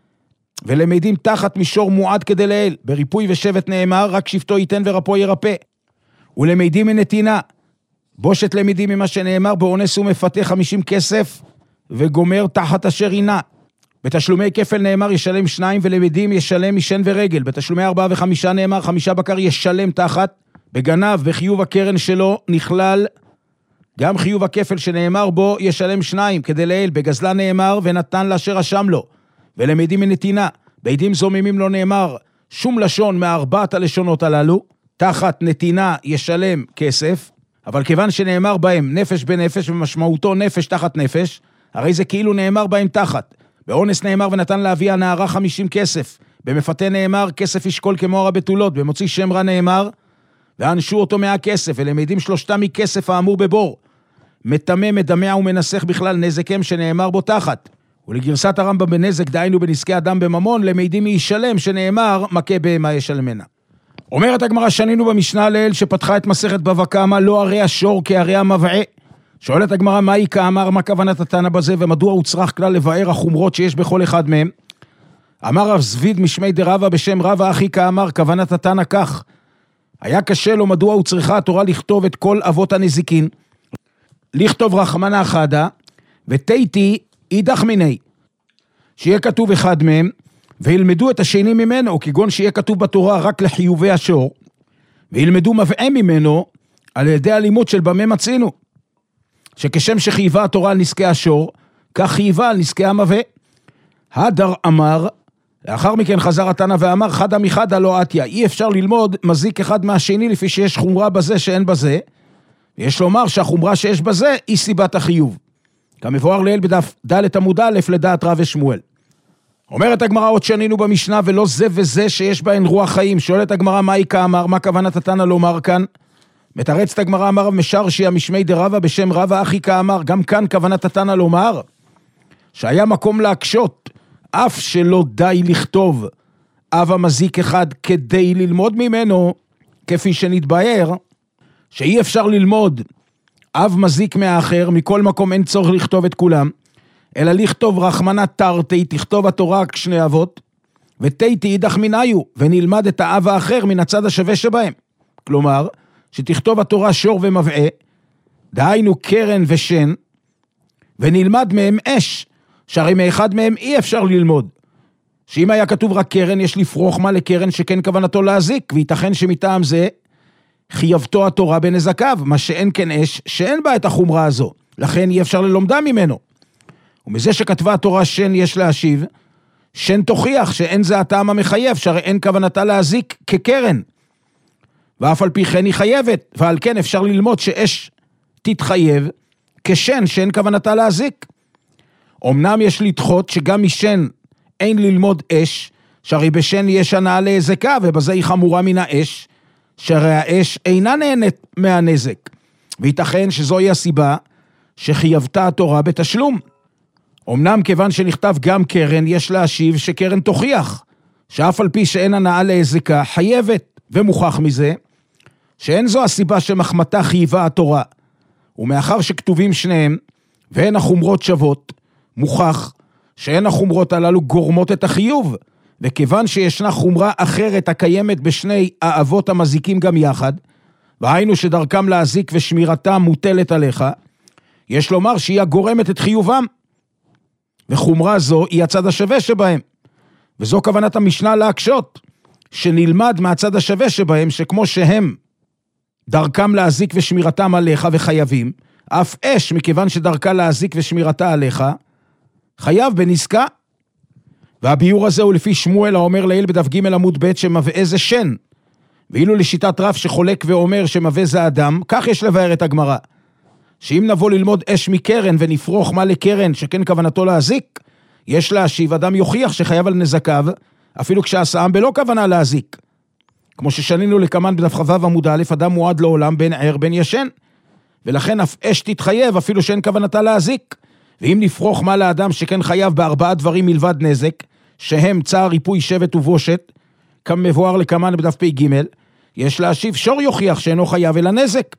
ולמדים תחת מישור מועד כדי לעיל, בריפוי ושבט נאמר, רק שבטו ייתן ורפו ירפא. ולמדים מנתינה, בושת למדים ממה שנאמר, באונס ומפתה 50 כסף, וגומר תחת אשר עינה. בתשלומי כפל נאמר ישלם 2, ולמדים ישלם משן ורגל. בתשלומי 4 ו5 נאמר 5 בקר ישלם תחת, בגנב וחיוב הקרן שלו נכלל, גם חיוב הכפל שנאמר בו ישלם 2 כדי לעיל, בגזלה נאמר ונתן לאשר רשם לו. ולמדים מנתינה, בעדים זוממים לא נאמר שום לשון מארבעת הלשונות הללו, תחת נתינה ישלם כסף, אבל כיוון שנאמר בהם נפש בנפש ומשמעותו נפש תחת נפש, הרי זה כאילו נאמר בהם תחת. באונס נאמר ונתן להביא הנערה 50 כסף, במפתה נאמר כסף ישקול כמו הר הבתולות, במוציא שם רע נאמר ואנשו אותו 100 כסף, ולמדים 3 מכסף האמור בבור, מטמא מדמע ומנסח בכלל נזקם שנאמר בו תחת. ולגרסת הרמב"ם בנזק דהיינו בנזקי אדם בממון, למדים מישלם שנאמר מכה בהמה ישלמנה. אומרת הגמרא, שנינו במשנה לעיל שפתחה את מסכת בבא קמא, לא הרי השור כהרי המבעה. שואלת הגמרא, מה היא כאמר, מה כוונת התנא בזה, ומדוע הוא צריך כלל לבאר החומרות שיש בכל אחד מהם? אמר רב זביד משמי דרבא בשם רבא אחי כאמר, כוונת התנא כך, היה קשה לו מדוע הוא צריכה התורה לכתוב את כל אבות הנזיקין, לכתוב רחמנא אחדה, ותיתי אידך מיני, שיהיה כתוב אחד מהם, וילמדו את השני ממנו, כגון שיהיה כתוב בתורה רק לחיובי השור, וילמדו מבעה ממנו, על ידי הלימוד של במה מצינו, שכשם שחייבה התורה על נזקי השור, כך חייבה על נזקי המבעה. הדר אמר, לאחר מכן חזר התנא ואמר, חדה מחדה לא עתיה, אי אפשר ללמוד מזיק אחד מהשני, לפי שיש חומרה בזה שאין בזה, ויש לומר שהחומרה שיש בזה, היא סיבת החיוב. כמבואר לעיל בדף ד' עמוד א' לדעת רב ושמואל. אומרת הגמרא, עוד שנינו במשנה, ולא זה וזה שיש בהן רוח חיים. שואלת הגמרא, מה היא כאמר, מה כוונת התנא לומר כאן? מתרצת הגמרא, אמר רב משרשיה משמי דרבא בשם רבא אחי כאמר, גם כאן כוונת התנא לומר, שהיה מקום להקשות, אף שלא די לכתוב אב המזיק אחד כדי ללמוד ממנו, כפי שנתבהר, שאי אפשר ללמוד אב מזיק מהאחר, מכל מקום אין צורך לכתוב את כולם, אלא לכתוב רחמנה תרתי, תכתוב התורה רק שני אבות, ותיתי אידך מניו, ונלמד את האב האחר מן הצד השווה שבהם. כלומר, שתכתוב התורה שור ומבעה, דהיינו קרן ושן, ונלמד מהם אש, שהרי מאחד מהם אי אפשר ללמוד. שאם היה כתוב רק קרן, יש לפרוח מה לקרן שכן כוונתו להזיק, וייתכן שמטעם זה חייבתו התורה בנזקיו, מה שאין כן אש, שאין בה את החומרה הזו, לכן אי אפשר ללומדה ממנו. ומזה שכתבה התורה שן יש להשיב, שן תוכיח שאין זה הטעם המחייב, שהרי אין כוונתה להזיק כקרן, ואף על פי כן היא חייבת, ועל כן אפשר ללמוד שאש תתחייב כשן שאין כוונתה להזיק. אמנם יש לדחות שגם משן אין ללמוד אש, שהרי בשן יש הנאה להזקה, ובזה היא חמורה מן האש, שהרי האש אינה נהנית מהנזק, וייתכן שזוהי הסיבה שחייבתה התורה בתשלום. אמנם כיוון שנכתב גם קרן, יש להשיב שקרן תוכיח, שאף על פי שאין הנאה להזקה, חייבת, ומוכח מזה, שאין זו הסיבה שמחמתה חייבה התורה, ומאחר שכתובים שניהם, והן החומרות שוות, מוכח שאין החומרות הללו גורמות את החיוב, וכיוון שישנה חומרה אחרת הקיימת בשני האבות המזיקים גם יחד, והיינו שדרכם להזיק ושמירתם מוטלת עליך, יש לומר שהיא הגורמת את חיובם, וחומרה זו היא הצד השווה שבהם, וזו כוונת המשנה להקשות, שנלמד מהצד השווה שבהם, שכמו שהם דרכם להזיק ושמירתם עליך וחייבים, אף אש מכיוון שדרכה להזיק ושמירתה עליך, חייב בנזקה. והביור הזה הוא לפי שמואל האומר לעיל בדף ג' עמוד ב' שמבעה זה שן, ואילו לשיטת רב שחולק ואומר שמבעה זה אדם, כך יש לבאר את הגמרא, שאם נבוא ללמוד אש מקרן ונפרוך מה לקרן שכן כוונתו להזיק, יש להשיב אדם יוכיח שחייב על נזקיו, אפילו כשעשאם בלא כוונה להזיק. כמו ששנינו לקמן בדף חו"ו עמוד א', אדם מועד לעולם בין ער בין ישן, ולכן אף אש תתחייב אפילו שאין כוונתה להזיק. ואם נפרוך מה לאדם שכן חייב בארבעה דברים מלבד נזק, שהם צער, ריפוי, שבט ובושת, כמבואר לקמן בדף פ"ג, יש להשיב שור יוכיח שאינו חייב אלא נזק.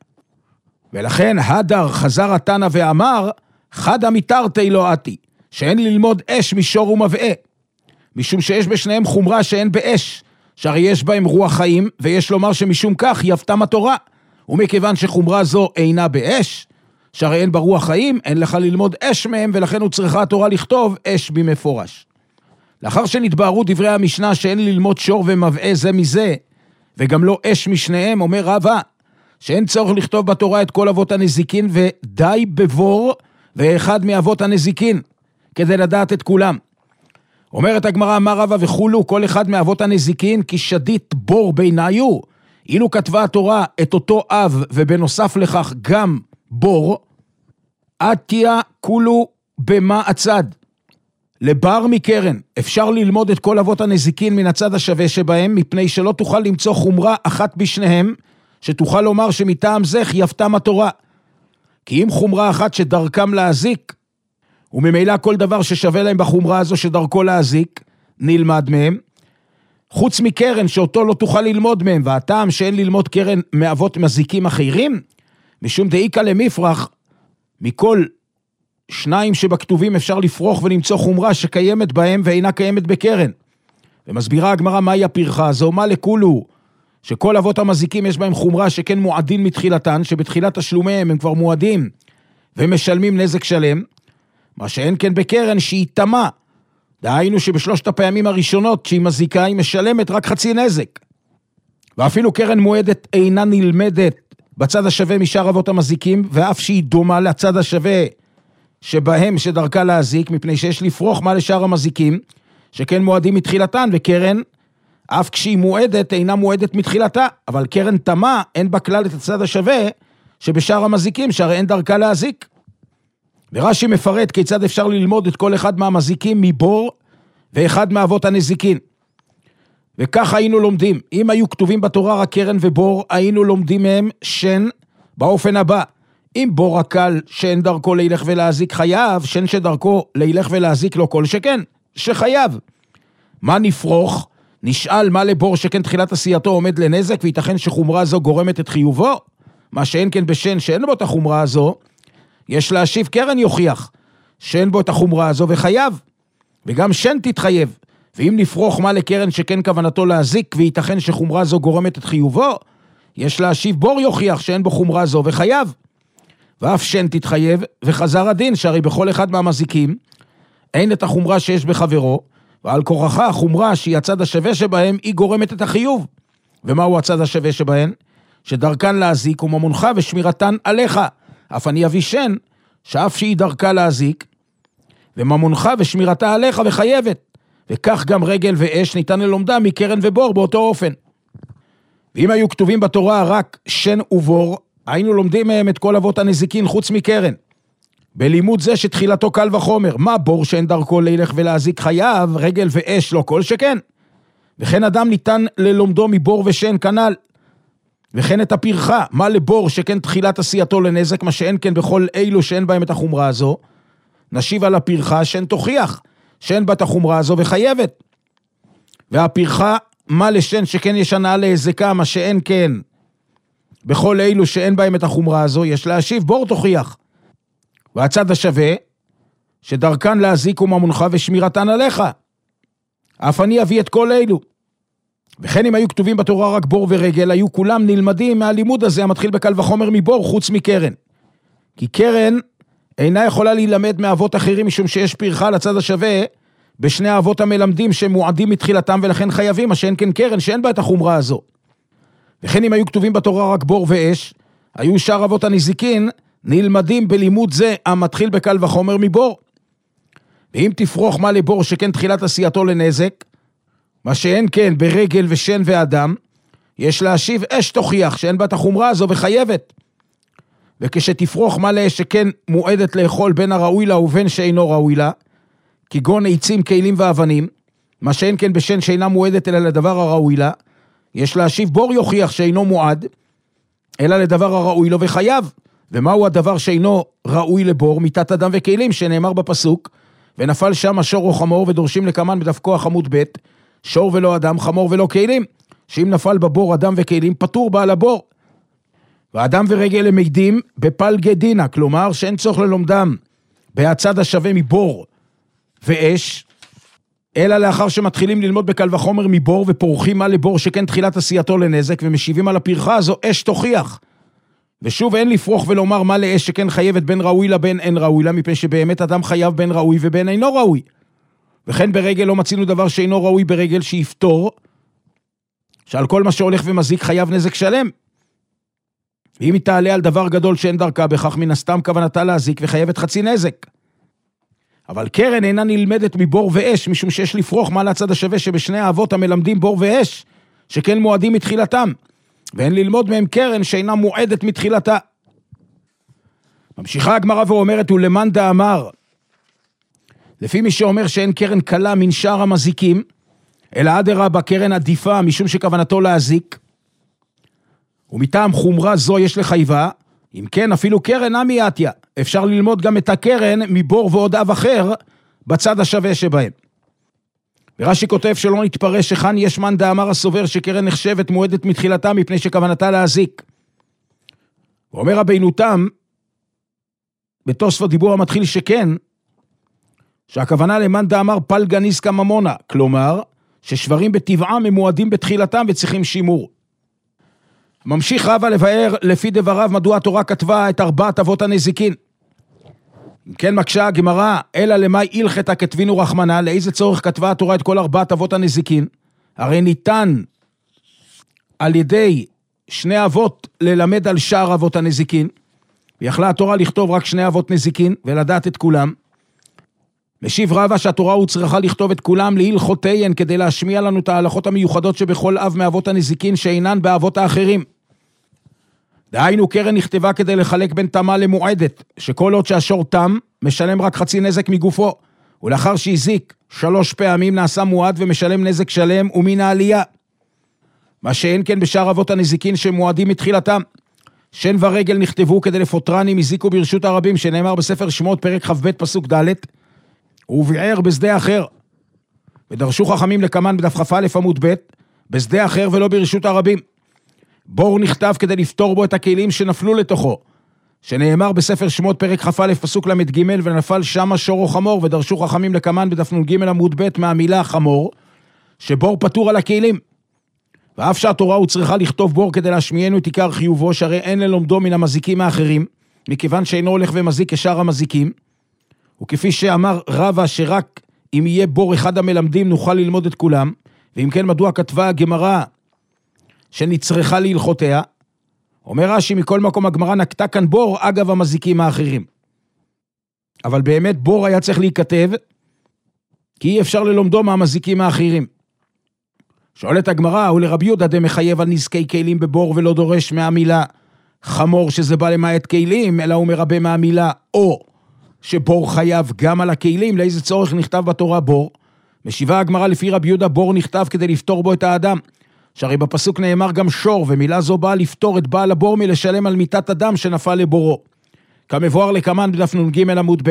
ולכן הדר חזר התנא ואמר, חדא מתרתי לא אתי, שאין ללמוד אש משור ומבעה, משום שיש בשניהם חומרה שאין באש, שהרי יש בהם רוח חיים, ויש לומר שמשום כך יפתם התורה, ומכיוון שחומרה זו אינה באש, שהרי אין ברוח חיים, אין לך ללמוד אש מהם, ולכן הוא צריכה התורה לכתוב אש במפורש. לאחר שנתבהרו דברי המשנה שאין ללמוד שור ומבעה זה מזה, וגם לא אש משניהם, אומר רבא, שאין צורך לכתוב בתורה את כל אבות הנזיקין, ודי בבור ואחד מאבות הנזיקין, כדי לדעת את כולם. אומרת הגמרא, אמר רבא וכולו, כל אחד מאבות הנזיקין, כי שדית בור ביניו, אילו כתבה התורה את אותו אב, ובנוסף לכך גם בור, עתיה כולו במה הצד. לבר מקרן, אפשר ללמוד את כל אבות הנזיקין מן הצד השווה שבהם, מפני שלא תוכל למצוא חומרה אחת בשניהם, שתוכל לומר שמטעם זה חייבתם התורה. כי אם חומרה אחת שדרכם להזיק, וממילא כל דבר ששווה להם בחומרה הזו שדרכו להזיק, נלמד מהם, חוץ מקרן שאותו לא תוכל ללמוד מהם, והטעם שאין ללמוד קרן מאבות מזיקים אחרים, משום דאיקה למפרח, מכל שניים שבכתובים אפשר לפרוח ולמצוא חומרה שקיימת בהם ואינה קיימת בקרן. ומסבירה הגמרא מהי הפרחה הזו, מה לכולו, שכל אבות המזיקים יש בהם חומרה שכן מועדים מתחילתן, שבתחילת השלומיהם הם כבר מועדים ומשלמים נזק שלם, מה שאין כן בקרן שהיא תמה, דהיינו שבשלושת הפעמים הראשונות שהיא מזיקה היא משלמת רק חצי נזק. ואפילו קרן מועדת אינה נלמדת בצד השווה משאר אבות המזיקים, ואף שהיא דומה לצד השווה שבהם שדרכה להזיק, מפני שיש לפרוח מה לשאר המזיקים, שכן מועדים מתחילתן, וקרן, אף כשהיא מועדת, אינה מועדת מתחילתה, אבל קרן תמה, אין בה כלל את הצד השווה, שבשאר המזיקים, שהרי אין דרכה להזיק. ורש"י מפרט כיצד אפשר ללמוד את כל אחד מהמזיקים מבור, ואחד מאבות הנזיקין. וכך היינו לומדים, אם היו כתובים בתורה רק קרן ובור, היינו לומדים מהם שן באופן הבא. אם בור הקל שאין דרכו להילך ולהזיק חייב, שן שדרכו להילך ולהזיק לא כל שכן, שחייב. מה נפרוך? נשאל מה לבור שכן תחילת עשייתו עומד לנזק, וייתכן שחומרה זו גורמת את חיובו. מה שאין כן בשן שאין בו את החומרה הזו, יש להשיב קרן יוכיח, שאין בו את החומרה הזו וחייב, וגם שן תתחייב, ואם נפרוך מה לקרן שכן כוונתו להזיק, וייתכן שחומרה זו גורמת את חיובו, יש להשיב בור יוכיח שאין בו חומרה זו וחייב, ואף שן תתחייב, וחזר הדין, שהרי בכל אחד מהמזיקים, אין את החומרה שיש בחברו, ועל כורחה החומרה שהיא הצד השווה שבהם, היא גורמת את החיוב. ומהו הצד השווה שבהן? שדרכן להזיק וממונך ושמירתן עליך. אף אני אביא שן, שאף שהיא דרכה להזיק, וממונך ושמירתה עליך וחייבת. וכך גם רגל ואש ניתן ללומדה מקרן ובור באותו אופן. ואם היו כתובים בתורה רק שן ובור, היינו לומדים מהם את כל אבות הנזיקין חוץ מקרן. בלימוד זה שתחילתו קל וחומר, מה בור שאין דרכו לילך ולהזיק חייב, רגל ואש לא כל שכן. וכן אדם ניתן ללומדו מבור ושן כנל. וכן את הפרחה, מה לבור שכן תחילת עשייתו לנזק, מה שאין כן בכל אילו שאין בהם את החומרה הזו. נשיב על הפרחה שן תוכיח, שאין בה את החומרה הזו וחייבת. והפרחה, מה לשן שכן ישנה להזקה, מה שאין כן בכל אילו שאין בהם את החומרה הזו, יש להשיב בור תוכיח. והצד השווה, שדרכן להזיק וממונך ושמירתן עליך. אף אני אביא את כל אלו. וכן אם היו כתובים בתורה רק בור ורגל, היו כולם נלמדים מהלימוד הזה המתחיל בקל וחומר מבור חוץ מקרן. כי קרן אינה יכולה להילמד מאבות אחרים, משום שיש פרחה לצד השווה בשני האבות המלמדים שמועדים מתחילתם ולכן חייבים, מה שאין כן קרן שאין בה את החומרה הזו. וכן אם היו כתובים בתורה רק בור ואש, היו שאר אבות הנזיקין נלמדים בלימוד זה המתחיל בקל וחומר מבור. ואם תפרוך מה לבור שכן תחילת עשייתו לנזק, מה שאין כן ברגל ושן ואדם, יש להשיב אש תוכיח שאין בה את החומרה הזו וחייבת. וכשתפרוך מה לאש שכן מועדת לאכול בין הראוי לה ובין שאינו ראוי לה, כגון עצים, כלים ואבנים, מה שאין כן בשן שאינה מועדת אלא לדבר הראוי לה, יש להשיב בור יוכיח שאינו מועד, אלא לדבר הראוי לו וחייב. ומהו הדבר שאינו ראוי לבור? מיתת אדם וכלים, שנאמר בפסוק, ונפל שם שור או חמור, ודורשים לקמן בדף כוח עמוד ב', שור ולא אדם, חמור ולא כלים, שאם נפל בבור אדם וכלים, פטור בעל הבור. ואדם ורגל הם מעידים בפלגי דינה, כלומר שאין צורך ללומדם בהצד השווה מבור ואש, אלא לאחר שמתחילים ללמוד בקל וחומר מבור ופורחים מה לבור שכן תחילת עשייתו לנזק, ומשיבים על הפרחה הזו אש תוכיח. ושוב אין לפרוח ולומר מה לאש שכן חייבת בין ראוי לה בין אין ראוי לה, מפני שבאמת אדם חייב בין ראוי ובין אינו ראוי. וכן ברגל לא מצינו דבר שאינו ראוי ברגל שיפתור, שעל כל מה שהולך ומזיק חייב נזק שלם. ואם היא תעלה על דבר גדול שאין דרכה בכך, מן הסתם כוונתה להזיק וחייבת חצי נזק. אבל קרן אינה נלמדת מבור ואש, משום שיש לפרוח מה לצד השווה שבשני האבות המלמדים בור ואש, שכן מועדים מתחילתם, ואין ללמוד מהם קרן שאינה מועדת מתחילתה. ממשיכה הגמרא ואומרת, ולמאן דאמר, לפי מי שאומר שאין קרן קלה מן שאר המזיקים, אלא אדרבה קרן עדיפה משום שכוונתו להזיק, ומטעם חומרה זו יש לחייבה, אם כן אפילו קרן עמי עתיה, אפשר ללמוד גם את הקרן מבור ועוד אב אחר בצד השווה שבהם. ורש"י כותב שלא נתפרש שכאן יש מאן דאמר הסובר שקרן נחשבת מועדת מתחילתה מפני שכוונתה להזיק. ואומר רבינו תם, בתוספות דיבור המתחיל שכן, שהכוונה למאן דאמר פלגה ניסקה ממונה, כלומר ששברים בטבעם הם מועדים בתחילתם וצריכים שימור. ממשיך רבא לבאר לפי דבריו מדוע התורה כתבה את 4 אבות הנזיקין. אם כן מקשה הגמרא, אלא למאי הלכתא כתבינו רחמנא, לאיזה צורך כתבה התורה את כל 4 אבות הנזיקין? הרי ניתן על ידי 2 אבות ללמד על שאר אבות הנזיקין, ויכלה התורה לכתוב רק 2 אבות נזיקין ולדעת את כולם. משיב רבא שהתורה הוא צריכה לכתוב את כולם להלכותיהן, כדי להשמיע לנו את ההלכות המיוחדות שבכל אב מאבות הנזיקין שאינן באבות האחרים. דהיינו קרן נכתבה כדי לחלק בין תמה למועדת, שכל עוד שהשור תם משלם רק חצי נזק מגופו, ולאחר שהזיק 3 פעמים נעשה מועד ומשלם נזק שלם ומן העלייה. מה שאין כן בשאר אבות הנזיקין שמועדים מתחילתם. שן ורגל נכתבו כדי לפוטרן אם הזיקו ברשות הרבים, שנאמר בספר שמות פרק כ"ב פסוק ד', וביער בשדה אחר. ודרשו חכמים לקמן בדף כ"א עמוד ב', בשדה אחר ולא ברשות הרבים. בור נכתב כדי לפתור בו את הכלים שנפלו לתוכו, שנאמר בספר שמות פרק כ"א פסוק למ"ג, ונפל שמה שור או חמור, ודרשו חכמים לקמן בדף נ"ג עמוד ב' מהמילה חמור, שבור פטור על הכלים. ואף שהתורה הוא צריכה לכתוב בור כדי להשמיענו את עיקר חיובו, שהרי אין ללומדו מן המזיקים האחרים, מכיוון שאינו הולך ומזיק כשאר המזיקים, וכפי שאמר רבא שרק אם יהיה בור אחד המלמדים נוכל ללמוד את כולם, ואם כן מדוע כתבה הגמרא שנצרכה להלכותיה? אומר רש"י, מכל מקום הגמרא נקטה כאן בור אגב המזיקים האחרים. אבל באמת בור היה צריך להיכתב, כי אי אפשר ללומדו מהמזיקים האחרים. שואלת הגמרא, הוא לרבי יהודה דמחייב על נזקי כלים בבור ולא דורש מהמילה חמור שזה בא למעט כלים, אלא הוא מרבה מהמילה או שבור חייב גם על הכלים, לאיזה צורך נכתב בתורה בור? משיבה הגמרא לפי רבי יהודה, בור נכתב כדי לפתור בו את האדם, שהרי בפסוק נאמר גם שור, ומילה זו באה לפתור את בעל הבור מלשלם על מיתת אדם שנפל לבורו, כמבואר לקמן בדף נ"ג עמוד ב'.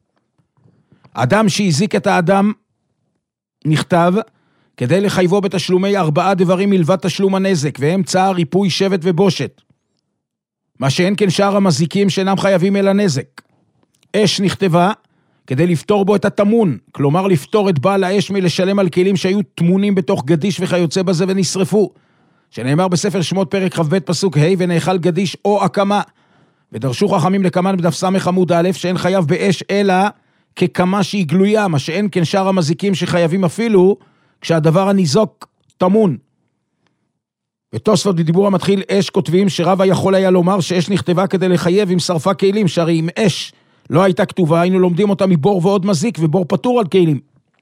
אדם שהזיק את האדם נכתב כדי לחייבו בתשלומי 4 דברים מלבד תשלום הנזק, והם צער, ריפוי, שבט ובושת, מה שאין כן שאר המזיקים שאינם חייבים אל הנזק. אש נכתבה כדי לפתור בו את התמון, כלומר לפתור את בעל האש מלשלם על כלים שהיו תמונים בתוך גדיש וכיוצא בזה ונשרפו, שנאמר בספר שמות פרק כ"ב פסוק ה' ונאכל גדיש או הקמה, ודרשו חכמים לקמן בדף ס' עמוד א' שאין חייב באש אלא כקמה שהיא גלויה, מה שאין כן שאר המזיקים שחייבים אפילו כשהדבר הניזוק תמון. בתוספות בדיבור המתחיל אש כותבים שרבא יכול היה לומר שאש נכתבה כדי לחייב עם שרפה כלים, שהרי אם אש לא הייתה כתובה, היינו לומדים אותה מבור ועוד מזיק, ובור פטור על כלים.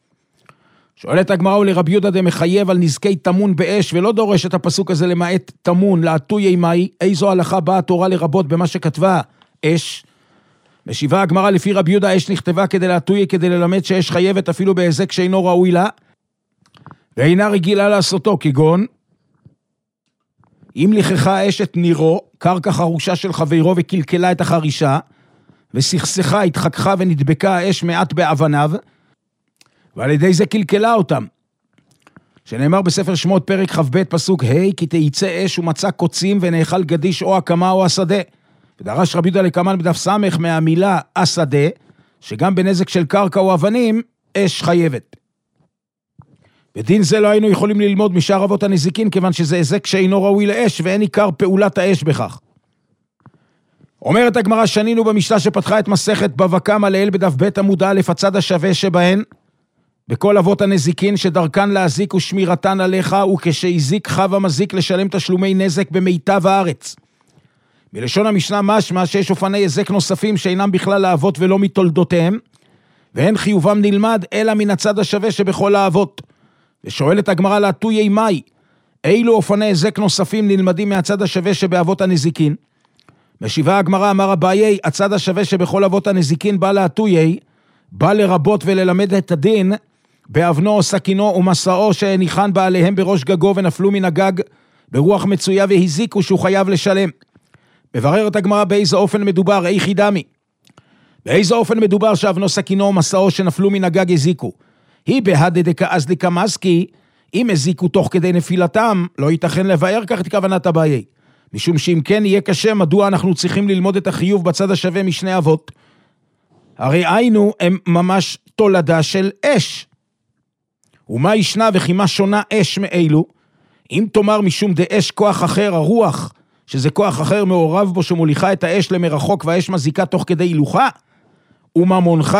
שואלת הגמרא, ולרבי יהודה דמחייב על נזקי תמון באש, ולא דורש את הפסוק הזה למעט תמון, לעטוי אימי, איזו הלכה באה התורה לרבות במה שכתבה אש? משיבה הגמרא לפי רבי יהודה, אש נכתבה כדי לעטוי, כדי ללמד שאש חייבת אפילו בהזק שאינו ראוי לה, ואינה רגילה לעשותו, כגון אם לכחה אש את נירו, קרקע חרושה של חברו וקלקלה את החרישה, וסכסכה, התחככה ונדבקה האש מעט באבניו, ועל ידי זה קלקלה אותם. שנאמר בספר שמות פרק כ"ב פסוק ה' כי תיצא אש ומצא קוצים ונאכל גדיש או הקמה או השדה. ודרש רבי יהודה לקמן בדף ס' מהמילה השדה, שגם בנזק של קרקע או אבנים, אש חייבת. בדין זה לא היינו יכולים ללמוד משאר אבות הנזיקין, כיוון שזה הזק שאינו ראוי לאש, ואין עיקר פעולת האש בכך. אומרת הגמרא, שנינו במשנה שפתחה את מסכת בבא קמא לעיל בדף ב' עמוד א', הצד השווה שבהן, בכל אבות הנזיקין שדרכן להזיק ושמירתן עליך, וכשהזיק חב המזיק לשלם תשלומי נזק במיטב הארץ. בלשון המשנה משמע שיש אופני הזק נוספים שאינם בכלל האבות ולא מתולדותיהם, ואין חיובם נלמד אלא מן הצד השווה שבכל האבות. ושואלת הגמרא לעטוי אימי, אילו אופני הזק נוספים נלמדים מהצד השווה שבאבות הנזיקין? משיבה הגמרא, אמר אביי, הצד השווה שבכל אבות הנזיקין בא לעטוי, בא לרבות וללמד את הדין באבנו או סכינו ומסעו שהניחן בעליהם בראש גגו ונפלו מן הגג ברוח מצויה והזיקו שהוא חייב לשלם. מבררת הגמרא באיזה אופן מדובר, איכי דמי. באיזה אופן מדובר שאבנו סכינו ומסעו שנפלו מן הגג הזיקו? היא בהדדקה אז דקמסקי, אם הזיקו תוך כדי נפילתם, לא ייתכן לבאר כך את כוונת אביי. משום שאם כן יהיה קשה, מדוע אנחנו צריכים ללמוד את החיוב בצד השווה משני אבות? הרי היינו הם ממש תולדה של אש. ומה ישנה וכי מה שונה אש מאלו? אם תאמר משום דאש כוח אחר, הרוח, שזה כוח אחר מעורב בו שמוליכה את האש למרחוק והאש מזיקה תוך כדי הילוכה, וממונך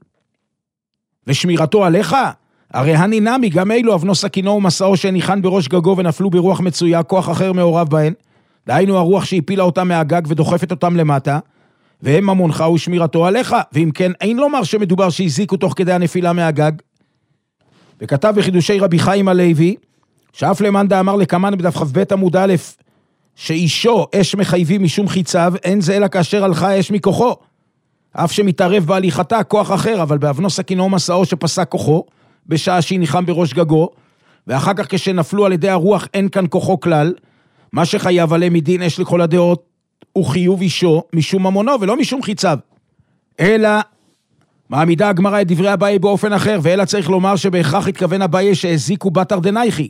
ושמירתו עליך, הרי הנינמי גם אלו אבנו סכינו ומסעו שהניחן בראש גגו ונפלו ברוח מצויה, כוח אחר מעורב בהן, דהיינו הרוח שהפילה אותם מהגג ודוחפת אותם למטה, והם ממונך ושמירתו עליך, ואם כן אין לומר שמדובר שהזיקו תוך כדי הנפילה מהגג. וכתב בחידושי רבי חיים הלוי, שאף למאן דאמר לקמן בדף כ"ב עמוד א', שאישו אש מחייבים משום חיציו, אין זה אלא כאשר הלכה אש מכוחו, אף שמתערב בהליכתה כוח אחר, אבל באבנו סכינו מסעו שפסק כוחו, בשעה שהניחם בראש גגו, ואחר כך כשנפלו על ידי הרוח אין כאן כוחו כלל, מה שחייב עליהם מדין אש לכל הדעות, הוא חיוב אישו משום ממונו ולא משום חיציו. אלא מעמידה הגמרא את דברי אביי באופן אחר, ואלא צריך לומר שבהכרח התכוון אביי שהזיקו בתר דנייחי,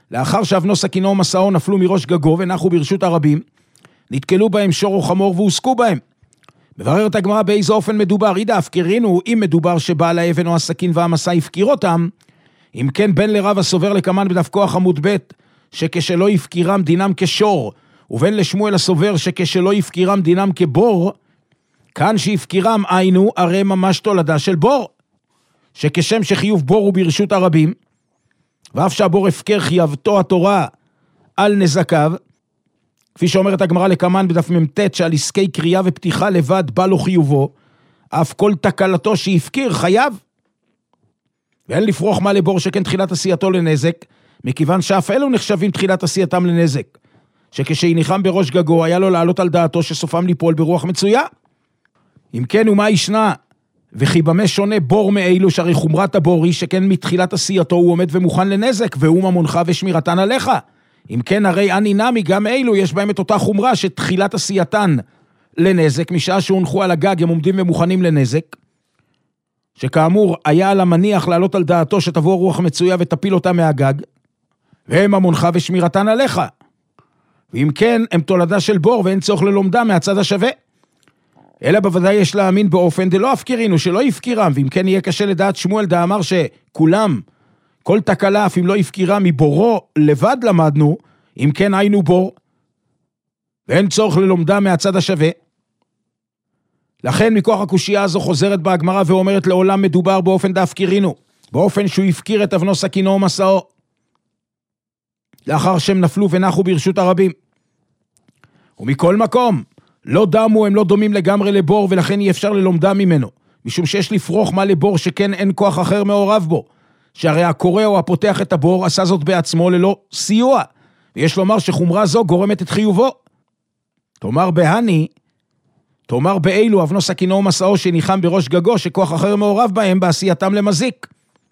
לאחר שאבנו סכינו ומסעו נפלו מראש גגו ונחו ברשות הרבים, נתקלו בהם שור או חמור והוסקו בהם. מבררת הגמרא באיזה אופן מדובר, אידה הפקרינו, אם מדובר שבעל האבן או הסכין והמסע הפקיר אותם, אם כן בן לרב הסובר לקמן בדף כוח עמוד ב' שכשלא יפקירם דינם כשור, ובן לשמואל הסובר שכשלא יפקירם דינם כבור, כאן שיפקירם היינו הרי ממש תולדה של בור, שכשם שחיוב בור הוא ברשות הרבים, ואף שהבור הפקר חייבתו התורה על נזקיו, כפי שאומרת הגמרא לקמן בדף מ"ט שעל עסקי קריאה ופתיחה לבד בא לו חיובו, אף כל תקלתו שיפקיר חייב. ואין לפרוח מה לבור שכן תחילת עשייתו לנזק, מכיוון שאף אלו נחשבים תחילת עשייתם לנזק, שכשהניחם בראש גגו היה לו לעלות על דעתו שסופם ליפול ברוח מצויה. אם כן ומה ישנה, וכי במה שונה בור מאלו שהרי חומרת הבור היא שכן מתחילת עשייתו הוא עומד ומוכן לנזק, והוא ממונך ושמירתן עליך. אם כן הרי אני נמי גם אלו יש בהם את אותה חומרה שתחילת עשייתן לנזק, משעה שהונחו על הגג הם עומדים ומוכנים לנזק, שכאמור היה על המניח לעלות על דעתו שתבוא רוח מצויה ותפיל אותה מהגג, והם ממונך ושמירתן עליך. ואם כן הם תולדה של בור ואין צורך ללומדה מהצד השווה. אלא בוודאי יש להאמין באופן דלא הפקירינו, שלא יפקירם, ואם כן יהיה קשה לדעת שמואל דאמר שכולם, כל תקלה אף אם לא יפקירם מבורו לבד למדנו, אם כן היינו בור, ואין צורך ללומדה מהצד השווה. לכן מכוח הקושייה הזו חוזרת בהגמרא ואומרת לעולם מדובר באופן דהפקירינו, באופן שהוא יפקיר את אבנו סכינו ומסעו, לאחר שהם נפלו ונחו ברשות הרבים. ומכל מקום, לא דמו, הם לא דומים לגמרי לבור, ולכן אי אפשר ללומדה ממנו, משום שיש לפרוח מה לבור שכן אין כוח אחר מעורב בו, שהרי הקורא או הפותח את הבור עשה זאת בעצמו ללא סיוע, ויש לומר שחומרה זו גורמת את חיובו. תאמר בהני, תאמר באלו אבנו סכינו ומסעו שניחם בראש גגו שכוח אחר מעורב בהם בעשייתם למזיק,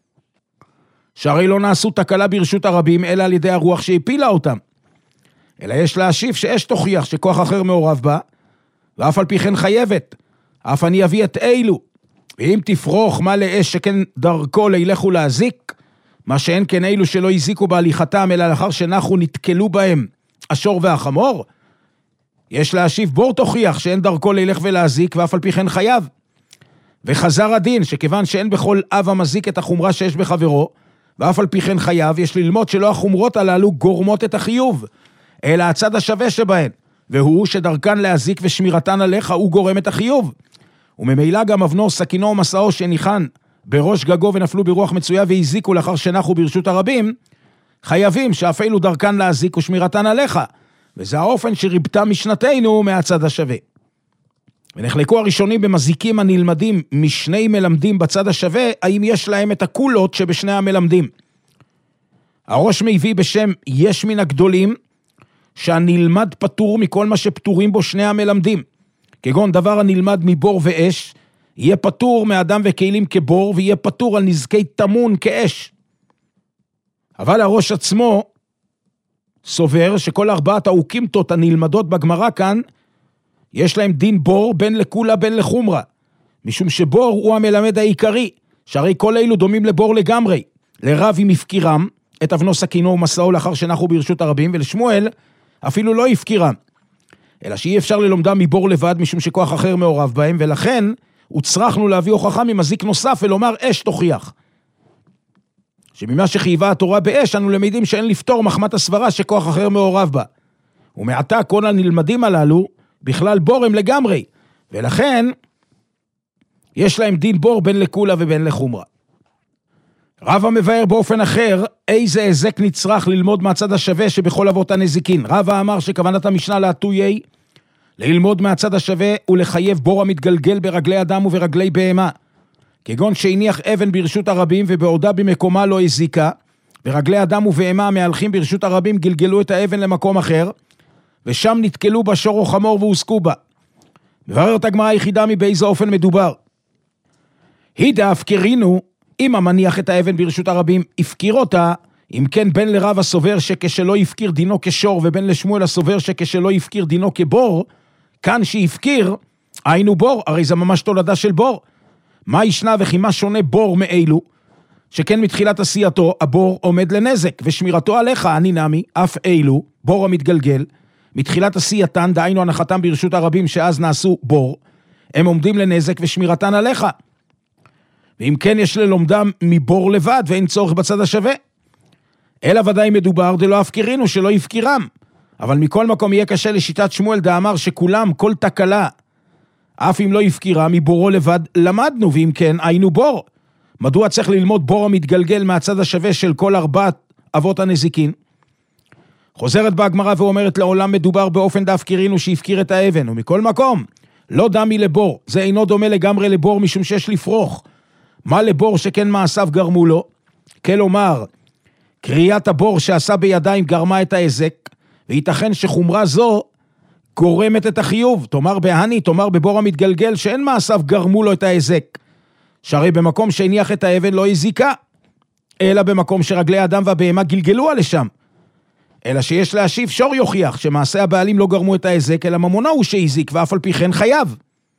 שהרי לא נעשו תקלה ברשות הרבים אלא על ידי הרוח שהפילה אותם, אלא יש להשיב שאש תוכיח שכוח אחר מעורב בה, ואף על פי כן חייבת, אף אני אביא את אלו, ואם תפרוח מה לאש שכן דרכו לילכו להזיק, מה שאין כן אלו שלא הזיקו בהליכתם, אלא לאחר שנחו נתקלו בהם השור והחמור, יש להשיב בור תוכיח שאין דרכו לילך ולהזיק, ואף על פי כן חייב. וחזר הדין, שכיוון שאין בכל אב המזיק את החומרה שיש בחברו, ואף על פי כן חייב, יש ללמוד שלא החומרות הללו גורמות את החיוב, אלא הצד השווה שבהן, והוא שדרכן להזיק ושמירתן עליך הוא גורם את החיוב. וממילא גם אבנו סכינו ומסעו שניחן בראש גגו ונפלו ברוח מצויה והזיקו לאחר שנחו ברשות הרבים, חייבים שאפילו דרכן להזיק ושמירתן עליך, וזה האופן שריבתה משנתנו מהצד השווה. ונחלקו הראשונים במזיקים הנלמדים משני מלמדים בצד השווה, האם יש להם את הקולות שבשני המלמדים. הראש מביא בשם יש מן הגדולים, שהנלמד פטור מכל מה שפטורים בו שני המלמדים, כגון דבר הנלמד מבור ואש, יהיה פטור מאדם וכלים כבור, ויהיה פטור על נזקי תמון כאש. אבל הראש עצמו סובר שכל ארבעת האוקימתות הנלמדות בגמרא כאן, יש להם דין בור בין לקולה בין לחומרה, משום שבור הוא המלמד העיקרי, שהרי כל אלו דומים לבור לגמרי, לרב עם הפקירם, את אבנו סכינו ומסעו לאחר שנחו ברשות הרבים, ולשמואל אפילו לא הפקירם, אלא שאי אפשר ללומדם מבור לבד, משום שכוח אחר מעורב בהם, ולכן הוצרכנו להביא הוכחה ממזיק נוסף, ולומר אש תוכיח. שממה שחייבה התורה באש, אנו למדים שאין לפתור מחמת הסברה שכוח אחר מעורב בה. ומעתה כל הנלמדים הללו, בכלל בור הם לגמרי, ולכן יש להם דין בור בין לקולה ובין לחומרה. רבא מבאר באופן אחר, איזה הזק נצרך ללמוד מהצד השווה שבכל אבות הנזיקין. רבא אמר שכוונת המשנה להטויי, ללמוד מהצד השווה ולחייב בור המתגלגל ברגלי אדם וברגלי בהמה, כגון שהניח אבן ברשות הרבים ובעודה במקומה לא הזיקה, ורגלי אדם ובהמה המהלכים ברשות הרבים גלגלו את האבן למקום אחר, ושם נתקלו בה שור או חמור והוסקו בה. מבררת הגמרא היחידה מבאיזה אופן מדובר. הידה הפקרינו, אם המניח את האבן ברשות הרבים הפקיר אותה, אם כן בן לרב הסובר שכשלא יפקיר דינו כשור, ובן לשמואל הסובר שכשלא יפקיר דינו כבור, כאן שיפקיר, היינו בור, הרי זה ממש תולדה של בור. מה ישנה וכי מה שונה בור מאלו, שכן מתחילת עשייתו, הבור עומד לנזק, ושמירתו עליך, אני נמי, אף אילו, בור המתגלגל, מתחילת עשייתן, דהיינו הנחתם ברשות הרבים שאז נעשו בור, הם עומדים לנזק ושמירתן עליך. ואם כן יש ללומדם מבור לבד, ואין צורך בצד השווה. אלא ודאי מדובר, דלא הפקירינו, שלא יפקירם. אבל מכל מקום יהיה קשה לשיטת שמואל, דאמר שכולם, כל תקלה, אף אם לא יפקירם, מבורו לבד למדנו, ואם כן, היינו בור. מדוע צריך ללמוד בור המתגלגל מהצד השווה של כל 4 אבות הנזיקין? חוזרת בה הגמרא ואומרת, לעולם מדובר באופן דאפקירינו שיפקיר את האבן, ומכל מקום, לא דמי לבור, זה אינו דומה לגמרי לבור משום שיש לפרוך. מה לבור שכן מעשיו גרמו לו? כלומר, קריאת הבור שעשה בידיים גרמה את ההזק, וייתכן שחומרה זו גורמת את החיוב, תאמר בהני, תאמר בבור המתגלגל, שאין מעשיו גרמו לו את ההזק, שהרי במקום שהניח את האבן לא הזיקה, אלא במקום שרגלי האדם והבהמה גלגלו לשם, אלא שיש להשיב שור יוכיח, שמעשה הבעלים לא גרמו את ההזק, אלא ממונו הוא שהזיק, ואף על פי כן חייב.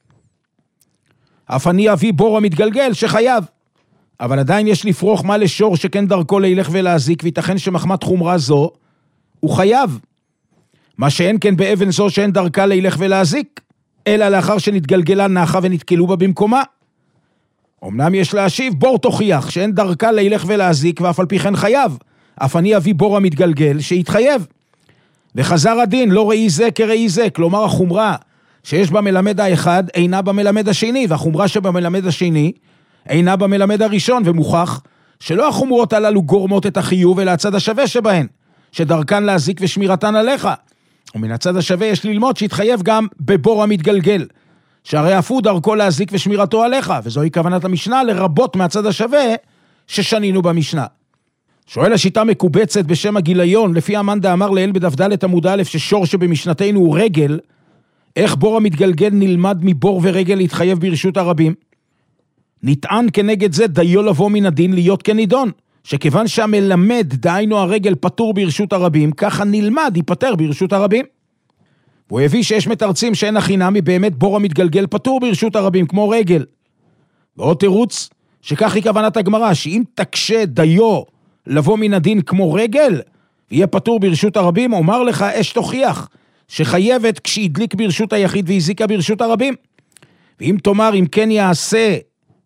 אף אני אביא בור המתגלגל שחייב, אבל עדיין יש לפרוך מה לשור שכן דרכו להילך ולהזיק, ויתכן שמחמת חומרה זו הוא חייב. מה שאין כן באבן זו שאין דרכה להילך ולהזיק, אלא לאחר שנתגלגלה נחה ונתקלו בה במקומה. אמנם יש להשיב בור תוכיח שאין דרכה להילך ולהזיק, ואף על פי כן חייב. אף אני אביא בור המתגלגל שיתחייב. וחזר הדין, לא ראי זה כראי זה, כלומר החומרה שיש במלמד האחד אינה במלמד השני, והחומרה שבמלמד השני אינה במלמד הראשון, ומוכח שלא החומרות הללו גורמות את החיוב, אלא הצד השווה שבהן, שדרכן להזיק ושמירתן עליך. ומן הצד השווה יש ללמוד שהתחייב גם בבור המתגלגל, שהרי אף הוא דרכו להזיק ושמירתו עליך, וזוהי כוונת המשנה לרבות מהצד השווה ששנינו במשנה. שואל השיטה מקובצת בשם הגיליון, לפי המאן דאמר לאל בדף ד' עמוד א', ששור שבמשנתנו הוא רגל, איך בור המתגלגל נלמד מבור ורגל להתחייב ברשות הרבים? נטען כנגד זה דיו לבוא מן הדין להיות כנידון, שכיוון שהמלמד, דהיינו הרגל, פטור ברשות הרבים, ככה נלמד, ייפטר ברשות הרבים. והוא הביא שיש מתרצים שאין החינמי, באמת בור המתגלגל פטור ברשות הרבים, כמו רגל. ועוד תירוץ, שכך היא כוונת הגמרא, שאם תקשה דיו לבוא מן הדין כמו רגל, יהיה פטור ברשות הרבים, אומר לך אש תוכיח, שחייבת כשהדליק ברשות היחיד והזיקה ברשות הרבים. ואם תאמר, אם כן יעשה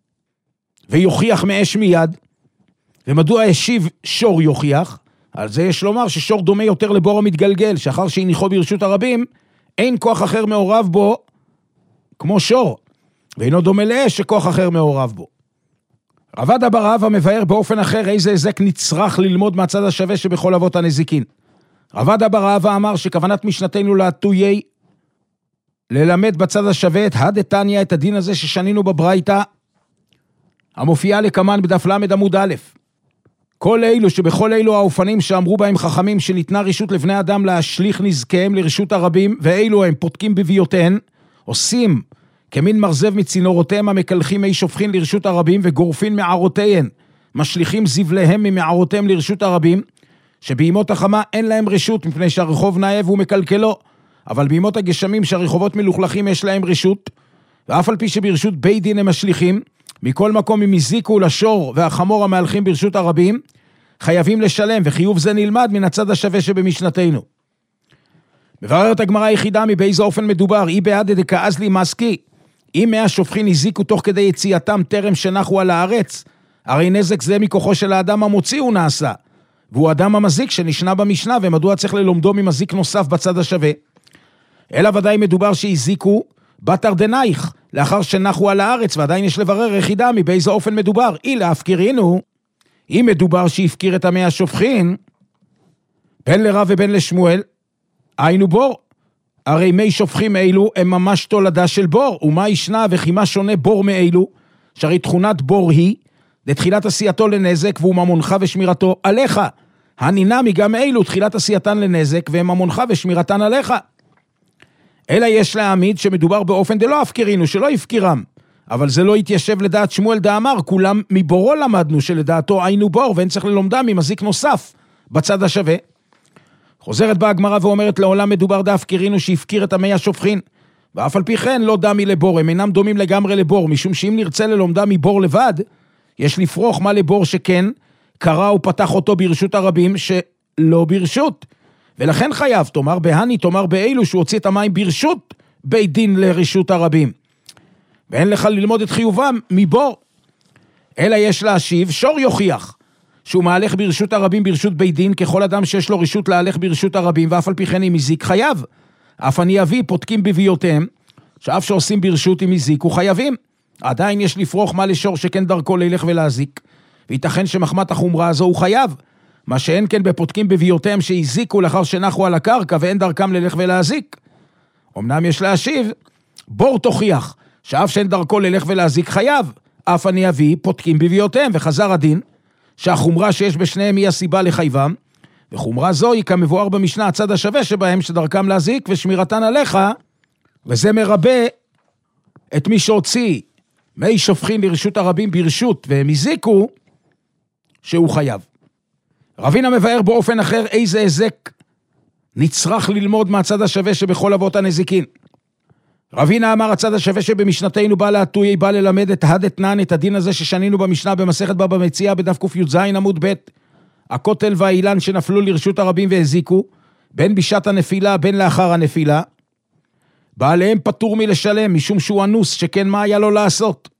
ויוכיח מאש מיד, ומדוע השיב שור יוכיח? על זה יש לומר ששור דומה יותר לבור המתגלגל, שאחר שהניחו ברשות הרבים, אין כוח אחר מעורב בו כמו שור, ואינו דומה לאש שכוח אחר מעורב בו. רבד אבר אבא מבאר באופן אחר איזה הזק נצרך ללמוד מהצד השווה שבכל אבות הנזיקין. רבד אבר אבא אמר שכוונת משנתנו להטויי ללמד בצד השווה את הדתניה, את הדין הזה ששנינו בברייתא, המופיעה לקמן בדף למד עמוד א'. כל אלו שבכל אלו האופנים שאמרו בהם חכמים שניתנה רשות לבני אדם להשליך נזקיהם לרשות הרבים, ואלו הם פותקים בביותיהן, עושים כמין מרזב מצינורותיהם המקלחים מי שופכין לרשות הרבים, וגורפין מערותיהן, משליכים זבליהם ממערותיהם לרשות הרבים, שבימות החמה אין להם רשות, מפני שהרחוב נאב הוא מקלקלו, אבל בימות הגשמים שהרחובות מלוכלכים יש להם רשות, ואף על פי שברשות בית דין הם משליכים, מכל מקום הם הזיקו לשור והחמור המהלכים ברשות הרבים, חייבים לשלם, וחיוב זה נלמד מן הצד השווה שבמשנתנו. מבררת הגמרא היחידה מבאיזה אופן מדובר, אי בעד דקאז לי מסקי, אם 100 שופכין הזיקו תוך כדי יציאתם טרם שנחו על הארץ, הרי נזק זה מכוחו של האדם המוציא הוא נעשה, והוא אדם המזיק שנשנה במשנה, ומדוע צריך ללומדו ממזיק נוסף בצד השווה? אלא ודאי מדובר שהזיקו בתר דנייך, לאחר שנחו על הארץ, ועדיין יש לברר יחידה מבאיזה אופן מדובר. אי להפקירינו, אם מדובר שהפקיר את 100 שופכין, בין לרב ובין לשמואל, היינו בור. הרי מי שופכים אלו הם ממש תולדה של בור, ומה ישנה וכי מה שונה בור מאלו, שהרי תכונת בור היא, לתחילת עשייתו לנזק, והוא ממונך ושמירתו עליך. הנינמי גם אלו, תחילת עשייתן לנזק, והם ממונך ושמירתן עליך. אלא יש להעמיד שמדובר באופן דלא הפקירינו, שלא יפקירם. אבל זה לא יתיישב לדעת שמואל דאמר, כולם מבורו למדנו שלדעתו היינו בור, ואין צריך ללומדם ממזיק נוסף בצד השווה. חוזרת בה הגמרא ואומרת, לעולם מדובר דאפקירינו שהפקיר את 100 שופכין, ואף על פי כן לא דמי לבור, הם אינם דומים לגמרי לבור, משום שאם נרצה ללומדם מבור לבד, יש לפרוח מה לבור שכן, קרא ופתח אותו ברשות הרבים שלא ברשות. ולכן חייב, תאמר בהני, תאמר באילו, שהוא הוציא את המים ברשות בית דין לרשות הרבים. ואין לך ללמוד את חיובם מבור. אלא יש להשיב, שור יוכיח, שהוא מהלך ברשות הרבים ברשות בית דין, ככל אדם שיש לו רשות להלך ברשות הרבים, ואף על פי כן אם מזיק חייב. אף אני אביא, פותקים בביותיהם, שאף שעושים ברשות עם מזיק, הוא חייבים. עדיין יש לפרוח מה לשור שכן דרכו ללך ולהזיק, וייתכן שמחמת החומרה הזו הוא חייב. מה שאין כן בפותקים בביותיהם שהזיקו לאחר שנחו על הקרקע, ואין דרכם ללך ולהזיק. אמנם יש להשיב, בור תוכיח, שאף שאין דרכו ללך ולהזיק חייב. אף אני אביא, פותקים בביותיהם, וחזר הדין, שהחומרה שיש בשניהם היא הסיבה לחייבם, וחומרה זו היא כמבואר במשנה הצד השווה שבהם שדרכם להזיק ושמירתן עליך, וזה מרבה את מי שהוציא מי שופכין לרשות הרבים ברשות והם הזיקו, שהוא חייב. רבינה מבאר באופן אחר איזה הזק נצרך ללמוד מהצד השווה שבכל אבות הנזיקין. רבינה אמר הצד השווה שבמשנתנו בא להטויי, בא ללמד את הדתנן, את הדין הזה ששנינו במשנה במסכת בבא מציעא בדף ק"ז עמוד ב', הכותל והאילן שנפלו לרשות הרבים והזיקו, בין בשעת הנפילה בין לאחר הנפילה, בעליהם פטור מלשלם משום שהוא אנוס, שכן מה היה לו לעשות.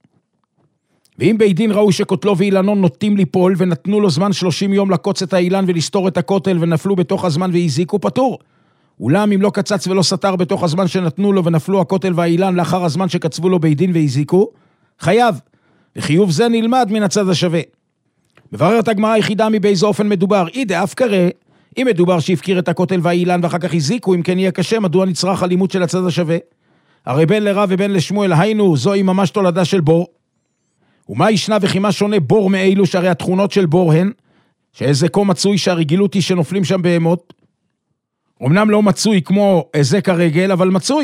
ואם בית דין ראו שקוטלו ואילנון נוטים ליפול ונתנו לו זמן 30 יום לקוץ את האילן ולסתור את הכותל ונפלו בתוך הזמן והזיקו, פטור. אולם אם לא קצץ ולא סתר בתוך הזמן שנתנו לו ונפלו הכותל והאילן לאחר הזמן שקצבו לו בית דין והזיקו, חייב. וחיוב זה נלמד מן הצד השווה. מבררת הגמרא היחידה מבאיזה אופן מדובר. אידה אף קרא, אם מדובר שהפקיר את הכותל והאילן ואחר כך הזיקו, אם כן יהיה קשה, מדוע נצרך הלימוד של הצד השווה? הרי בין לרב ובין לשמואל, היינו, זוהי ממש תולדה של בור. ומה ישנה וכימה שונה בור מאלו, שהרי התכונות של בור הן, שהזקו מצוי שהרגילות היא שנופלים שם בהמות, אמנם לא מצוי כמו הזק הרגל, אבל מצוי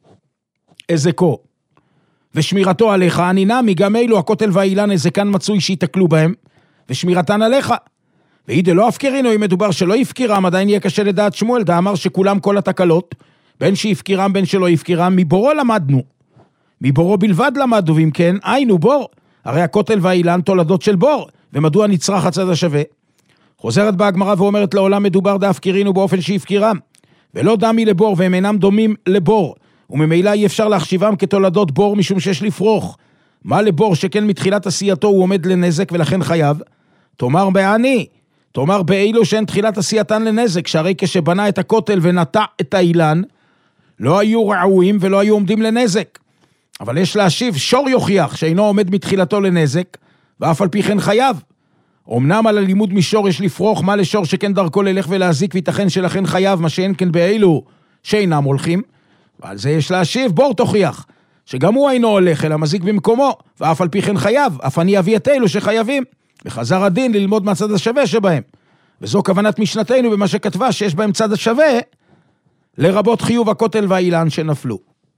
הזקו. ושמירתו עליך, אני נמי, גם אלו הכותל והאילן הזקן מצוי שיתקלו בהם, ושמירתן עליך. ואידה לא הפקירינו, אם מדובר שלא יפקירם, עדיין יהיה קשה לדעת שמואל, דאמר שכולם כל התקלות, בין שיפקירם בין שלא יפקירם, מבורו למדנו. מבורו בלבד למדנו, ואם כן, היינו בור. הרי הכותל והאילן תולדות של בור, ומדוע נצרך הצד השווה? חוזרת בה הגמרא ואומרת לעולם מדובר דהפקירינו באופן שיפקירם, ולא דמי לבור, והם אינם דומים לבור, וממילא אי אפשר להחשיבם כתולדות בור משום שיש לפרוח. מה לבור שכן מתחילת עשייתו הוא עומד לנזק ולכן חייב? תאמר בעני, תאמר באילו שאין תחילת עשייתן לנזק, שהרי כשבנה את הכותל ונטע את האילן, לא היו רעועים ולא היו עומדים לנזק. אבל יש להשיב, שור יוכיח שאינו עומד מתחילתו לנזק, ואף על פי כן חייב. אמנם על הלימוד משור יש לפרוח מה לשור שכן דרכו ללך ולהזיק, ויתכן שלכן חייב, מה שאין כן באילו שאינם הולכים, ועל זה יש להשיב, בור תוכיח, שגם הוא אינו הולך אלא מזיק במקומו, ואף על פי כן חייב, אף אני אביא את אלו שחייבים, וחזר הדין ללמוד מהצד השווה שבהם. וזו כוונת משנתנו במה שכתבה שיש בהם צד השווה, לרבות חיוב הכותל והאילן שנפלו.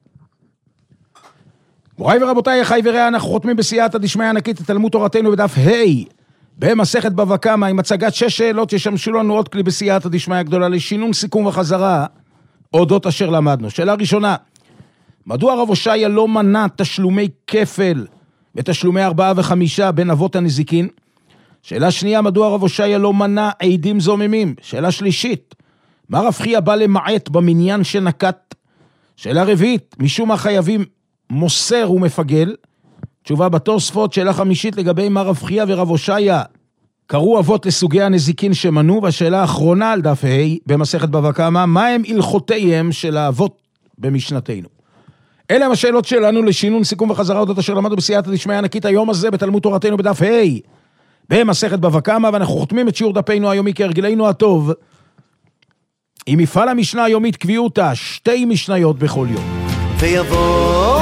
מוריי ורבותיי, אחי ורעי, אנחנו חותמים בסייעתא דשמיא ענקית את תלמוד תורתנו בדף ה' במסכת בבא קמא, עם הצגת 6 שאלות שישמשו לנו עוד כלי בסייעתא דשמיא גדולה לשינון, סיכום וחזרה אודות אשר למדנו. שאלה ראשונה, מדוע רב הושעיה לא מנע תשלומי כפל ותשלומי 4 ו5 בין אבות הנזיקין? שאלה שנייה, מדוע רב הושעיה לא מנע עדים זוממים? שאלה שלישית, מה רב חייא בא למעט במניין שנקט? שאלה רביעית, משום מה חייבים מוסר ומפגל? תשובה בתוספות. שאלה חמישית, לגבי מה רב חייא ורב הושעיה קראו אבות לסוגי הנזיקין שמנו? והשאלה האחרונה על דף ה' במסכת בבא קמא, מה הם הלכותיהם של האבות במשנתנו? אלה הם השאלות שלנו לשינון, סיכום וחזרה אודות אשר למדנו בסייעתא דשמיא ענקית היום הזה בתלמוד תורתנו בדף ה' במסכת בבא קמא, ואנחנו חותמים את שיעור דפנו היומי כהרגלנו הטוב עם מפעל המשנה היומית קביעותה 2 משניות בכל יום. ויבוא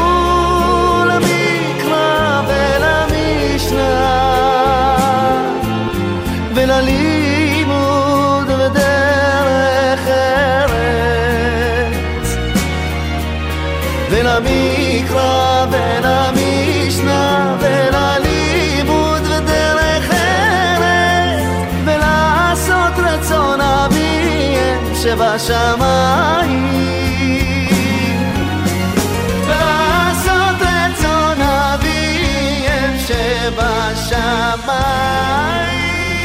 למקרא ולמשנה וללימוד ודרך ארץ, ולמקרא ולמשנה וללימוד ודרך ארץ, ולעשות רצון אביהם שבשמיים, לעשות רצון אביהם שבשמיים.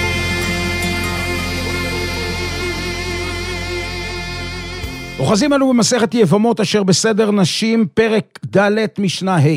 אוחזים אנו במסכת יבמות אשר בסדר נשים, פרק ד' משנה ה'.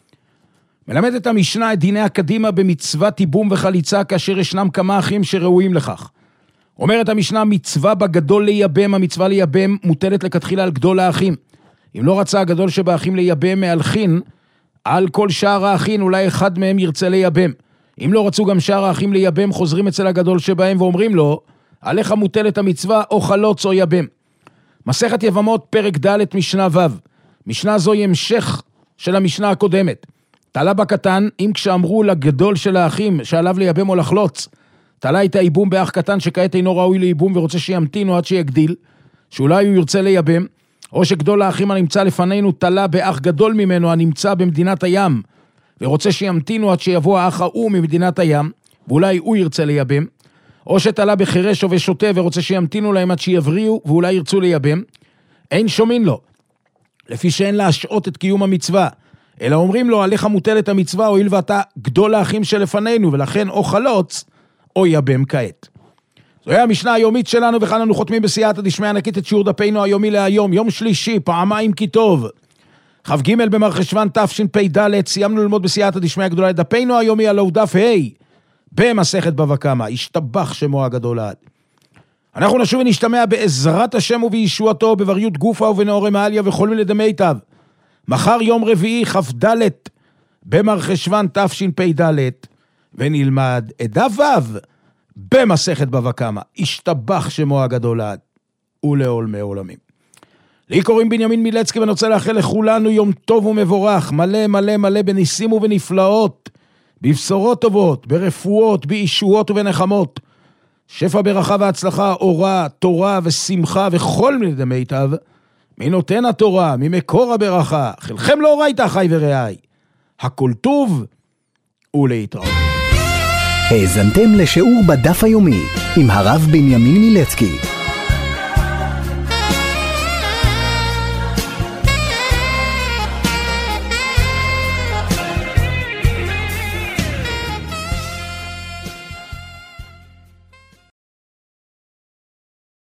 מלמדת המשנה את דיני הקדימה במצוות ייבום וחליצה, כאשר ישנם כמה אחים שראויים לכך. אומרת המשנה, מצווה בגדול לייבם, המצווה לייבם מוטלת לכתחילה על גדול האחים. אם לא רצה הגדול שבאחים לייבם, מהלכין על כל שאר האחים, אולי אחד מהם ירצה לייבם. אם לא רצו גם שאר האחים לייבם, חוזרים אצל הגדול שבהם ואומרים לו, עליך מוטלת המצווה או חלוץ או ייבם. מסכת יבמות פרק ד' משנה ו'. משנה זו היא המשך של המשנה הקודמת. תלה בקטן, אם כשאמרו לגדול של האחים שעליו לייבם או לחלוץ, תלה את הייבום באח קטן שכעת אינו ראוי לייבום ורוצה שימתינו עד שיגדיל, שאולי הוא ירצה לייבם, או שגדול האחים הנמצא לפנינו תלה באח גדול ממנו הנמצא במדינת הים, ורוצה שימתינו עד שיבוא האח ההוא ממדינת הים, ואולי הוא ירצה לייבם, או שתלה בחירש או בשוטה ורוצה שימתינו להם עד שיבריאו ואולי ירצו לייבם, אין שומין לו, לפי שאין להשעות את קיום המצווה, אלא אומרים לו, עליך מוטלת המצווה, הואיל ואתה גדול האחים שלפנינו, ולכן או חלוץ או ייבם כעת. זוהי המשנה היומית שלנו, וכאן אנו חותמים בסייעתא דשמיא ענקית את שיעור דפינו היומי להיום, יום שלישי, פעמיים כי טוב. כ"ג במרחשוון תשפ"ד, סיימנו ללמוד בסייעתא דשמיא הגדולה את דפינו היומי, הלוא הוא דף ה' במסכת בבא קמא, השתבח שמו הגדול לעד. אנחנו נשוב ונשתמע בעזרת השם ובישועתו, בבריות גופה ובנאורי מעליה וכל מיני דמיטב. מחר יום רביעי כ"ד במרחשוון תשפ"ד, ונלמד את דף ו' במסכת בבא קמא, השתבח שמו הגדול לעד ולעולמי עולמים. לי קוראים בנימין מילצקי, ואני רוצה לאחל לכולנו יום טוב ומבורך, מלא מלא מלא בניסים ובנפלאות, בבשורות טובות, ברפואות, בישועות ובנחמות, שפע ברכה והצלחה, אורה, תורה ושמחה וכל מיני דמיטב, מי נותן התורה, ממקור הברכה, חלכם לא ראית חי ורעי, הכל טוב ולהתראות. האזנתם לשיעור בדף היומי עם הרב בנימין מילצקי.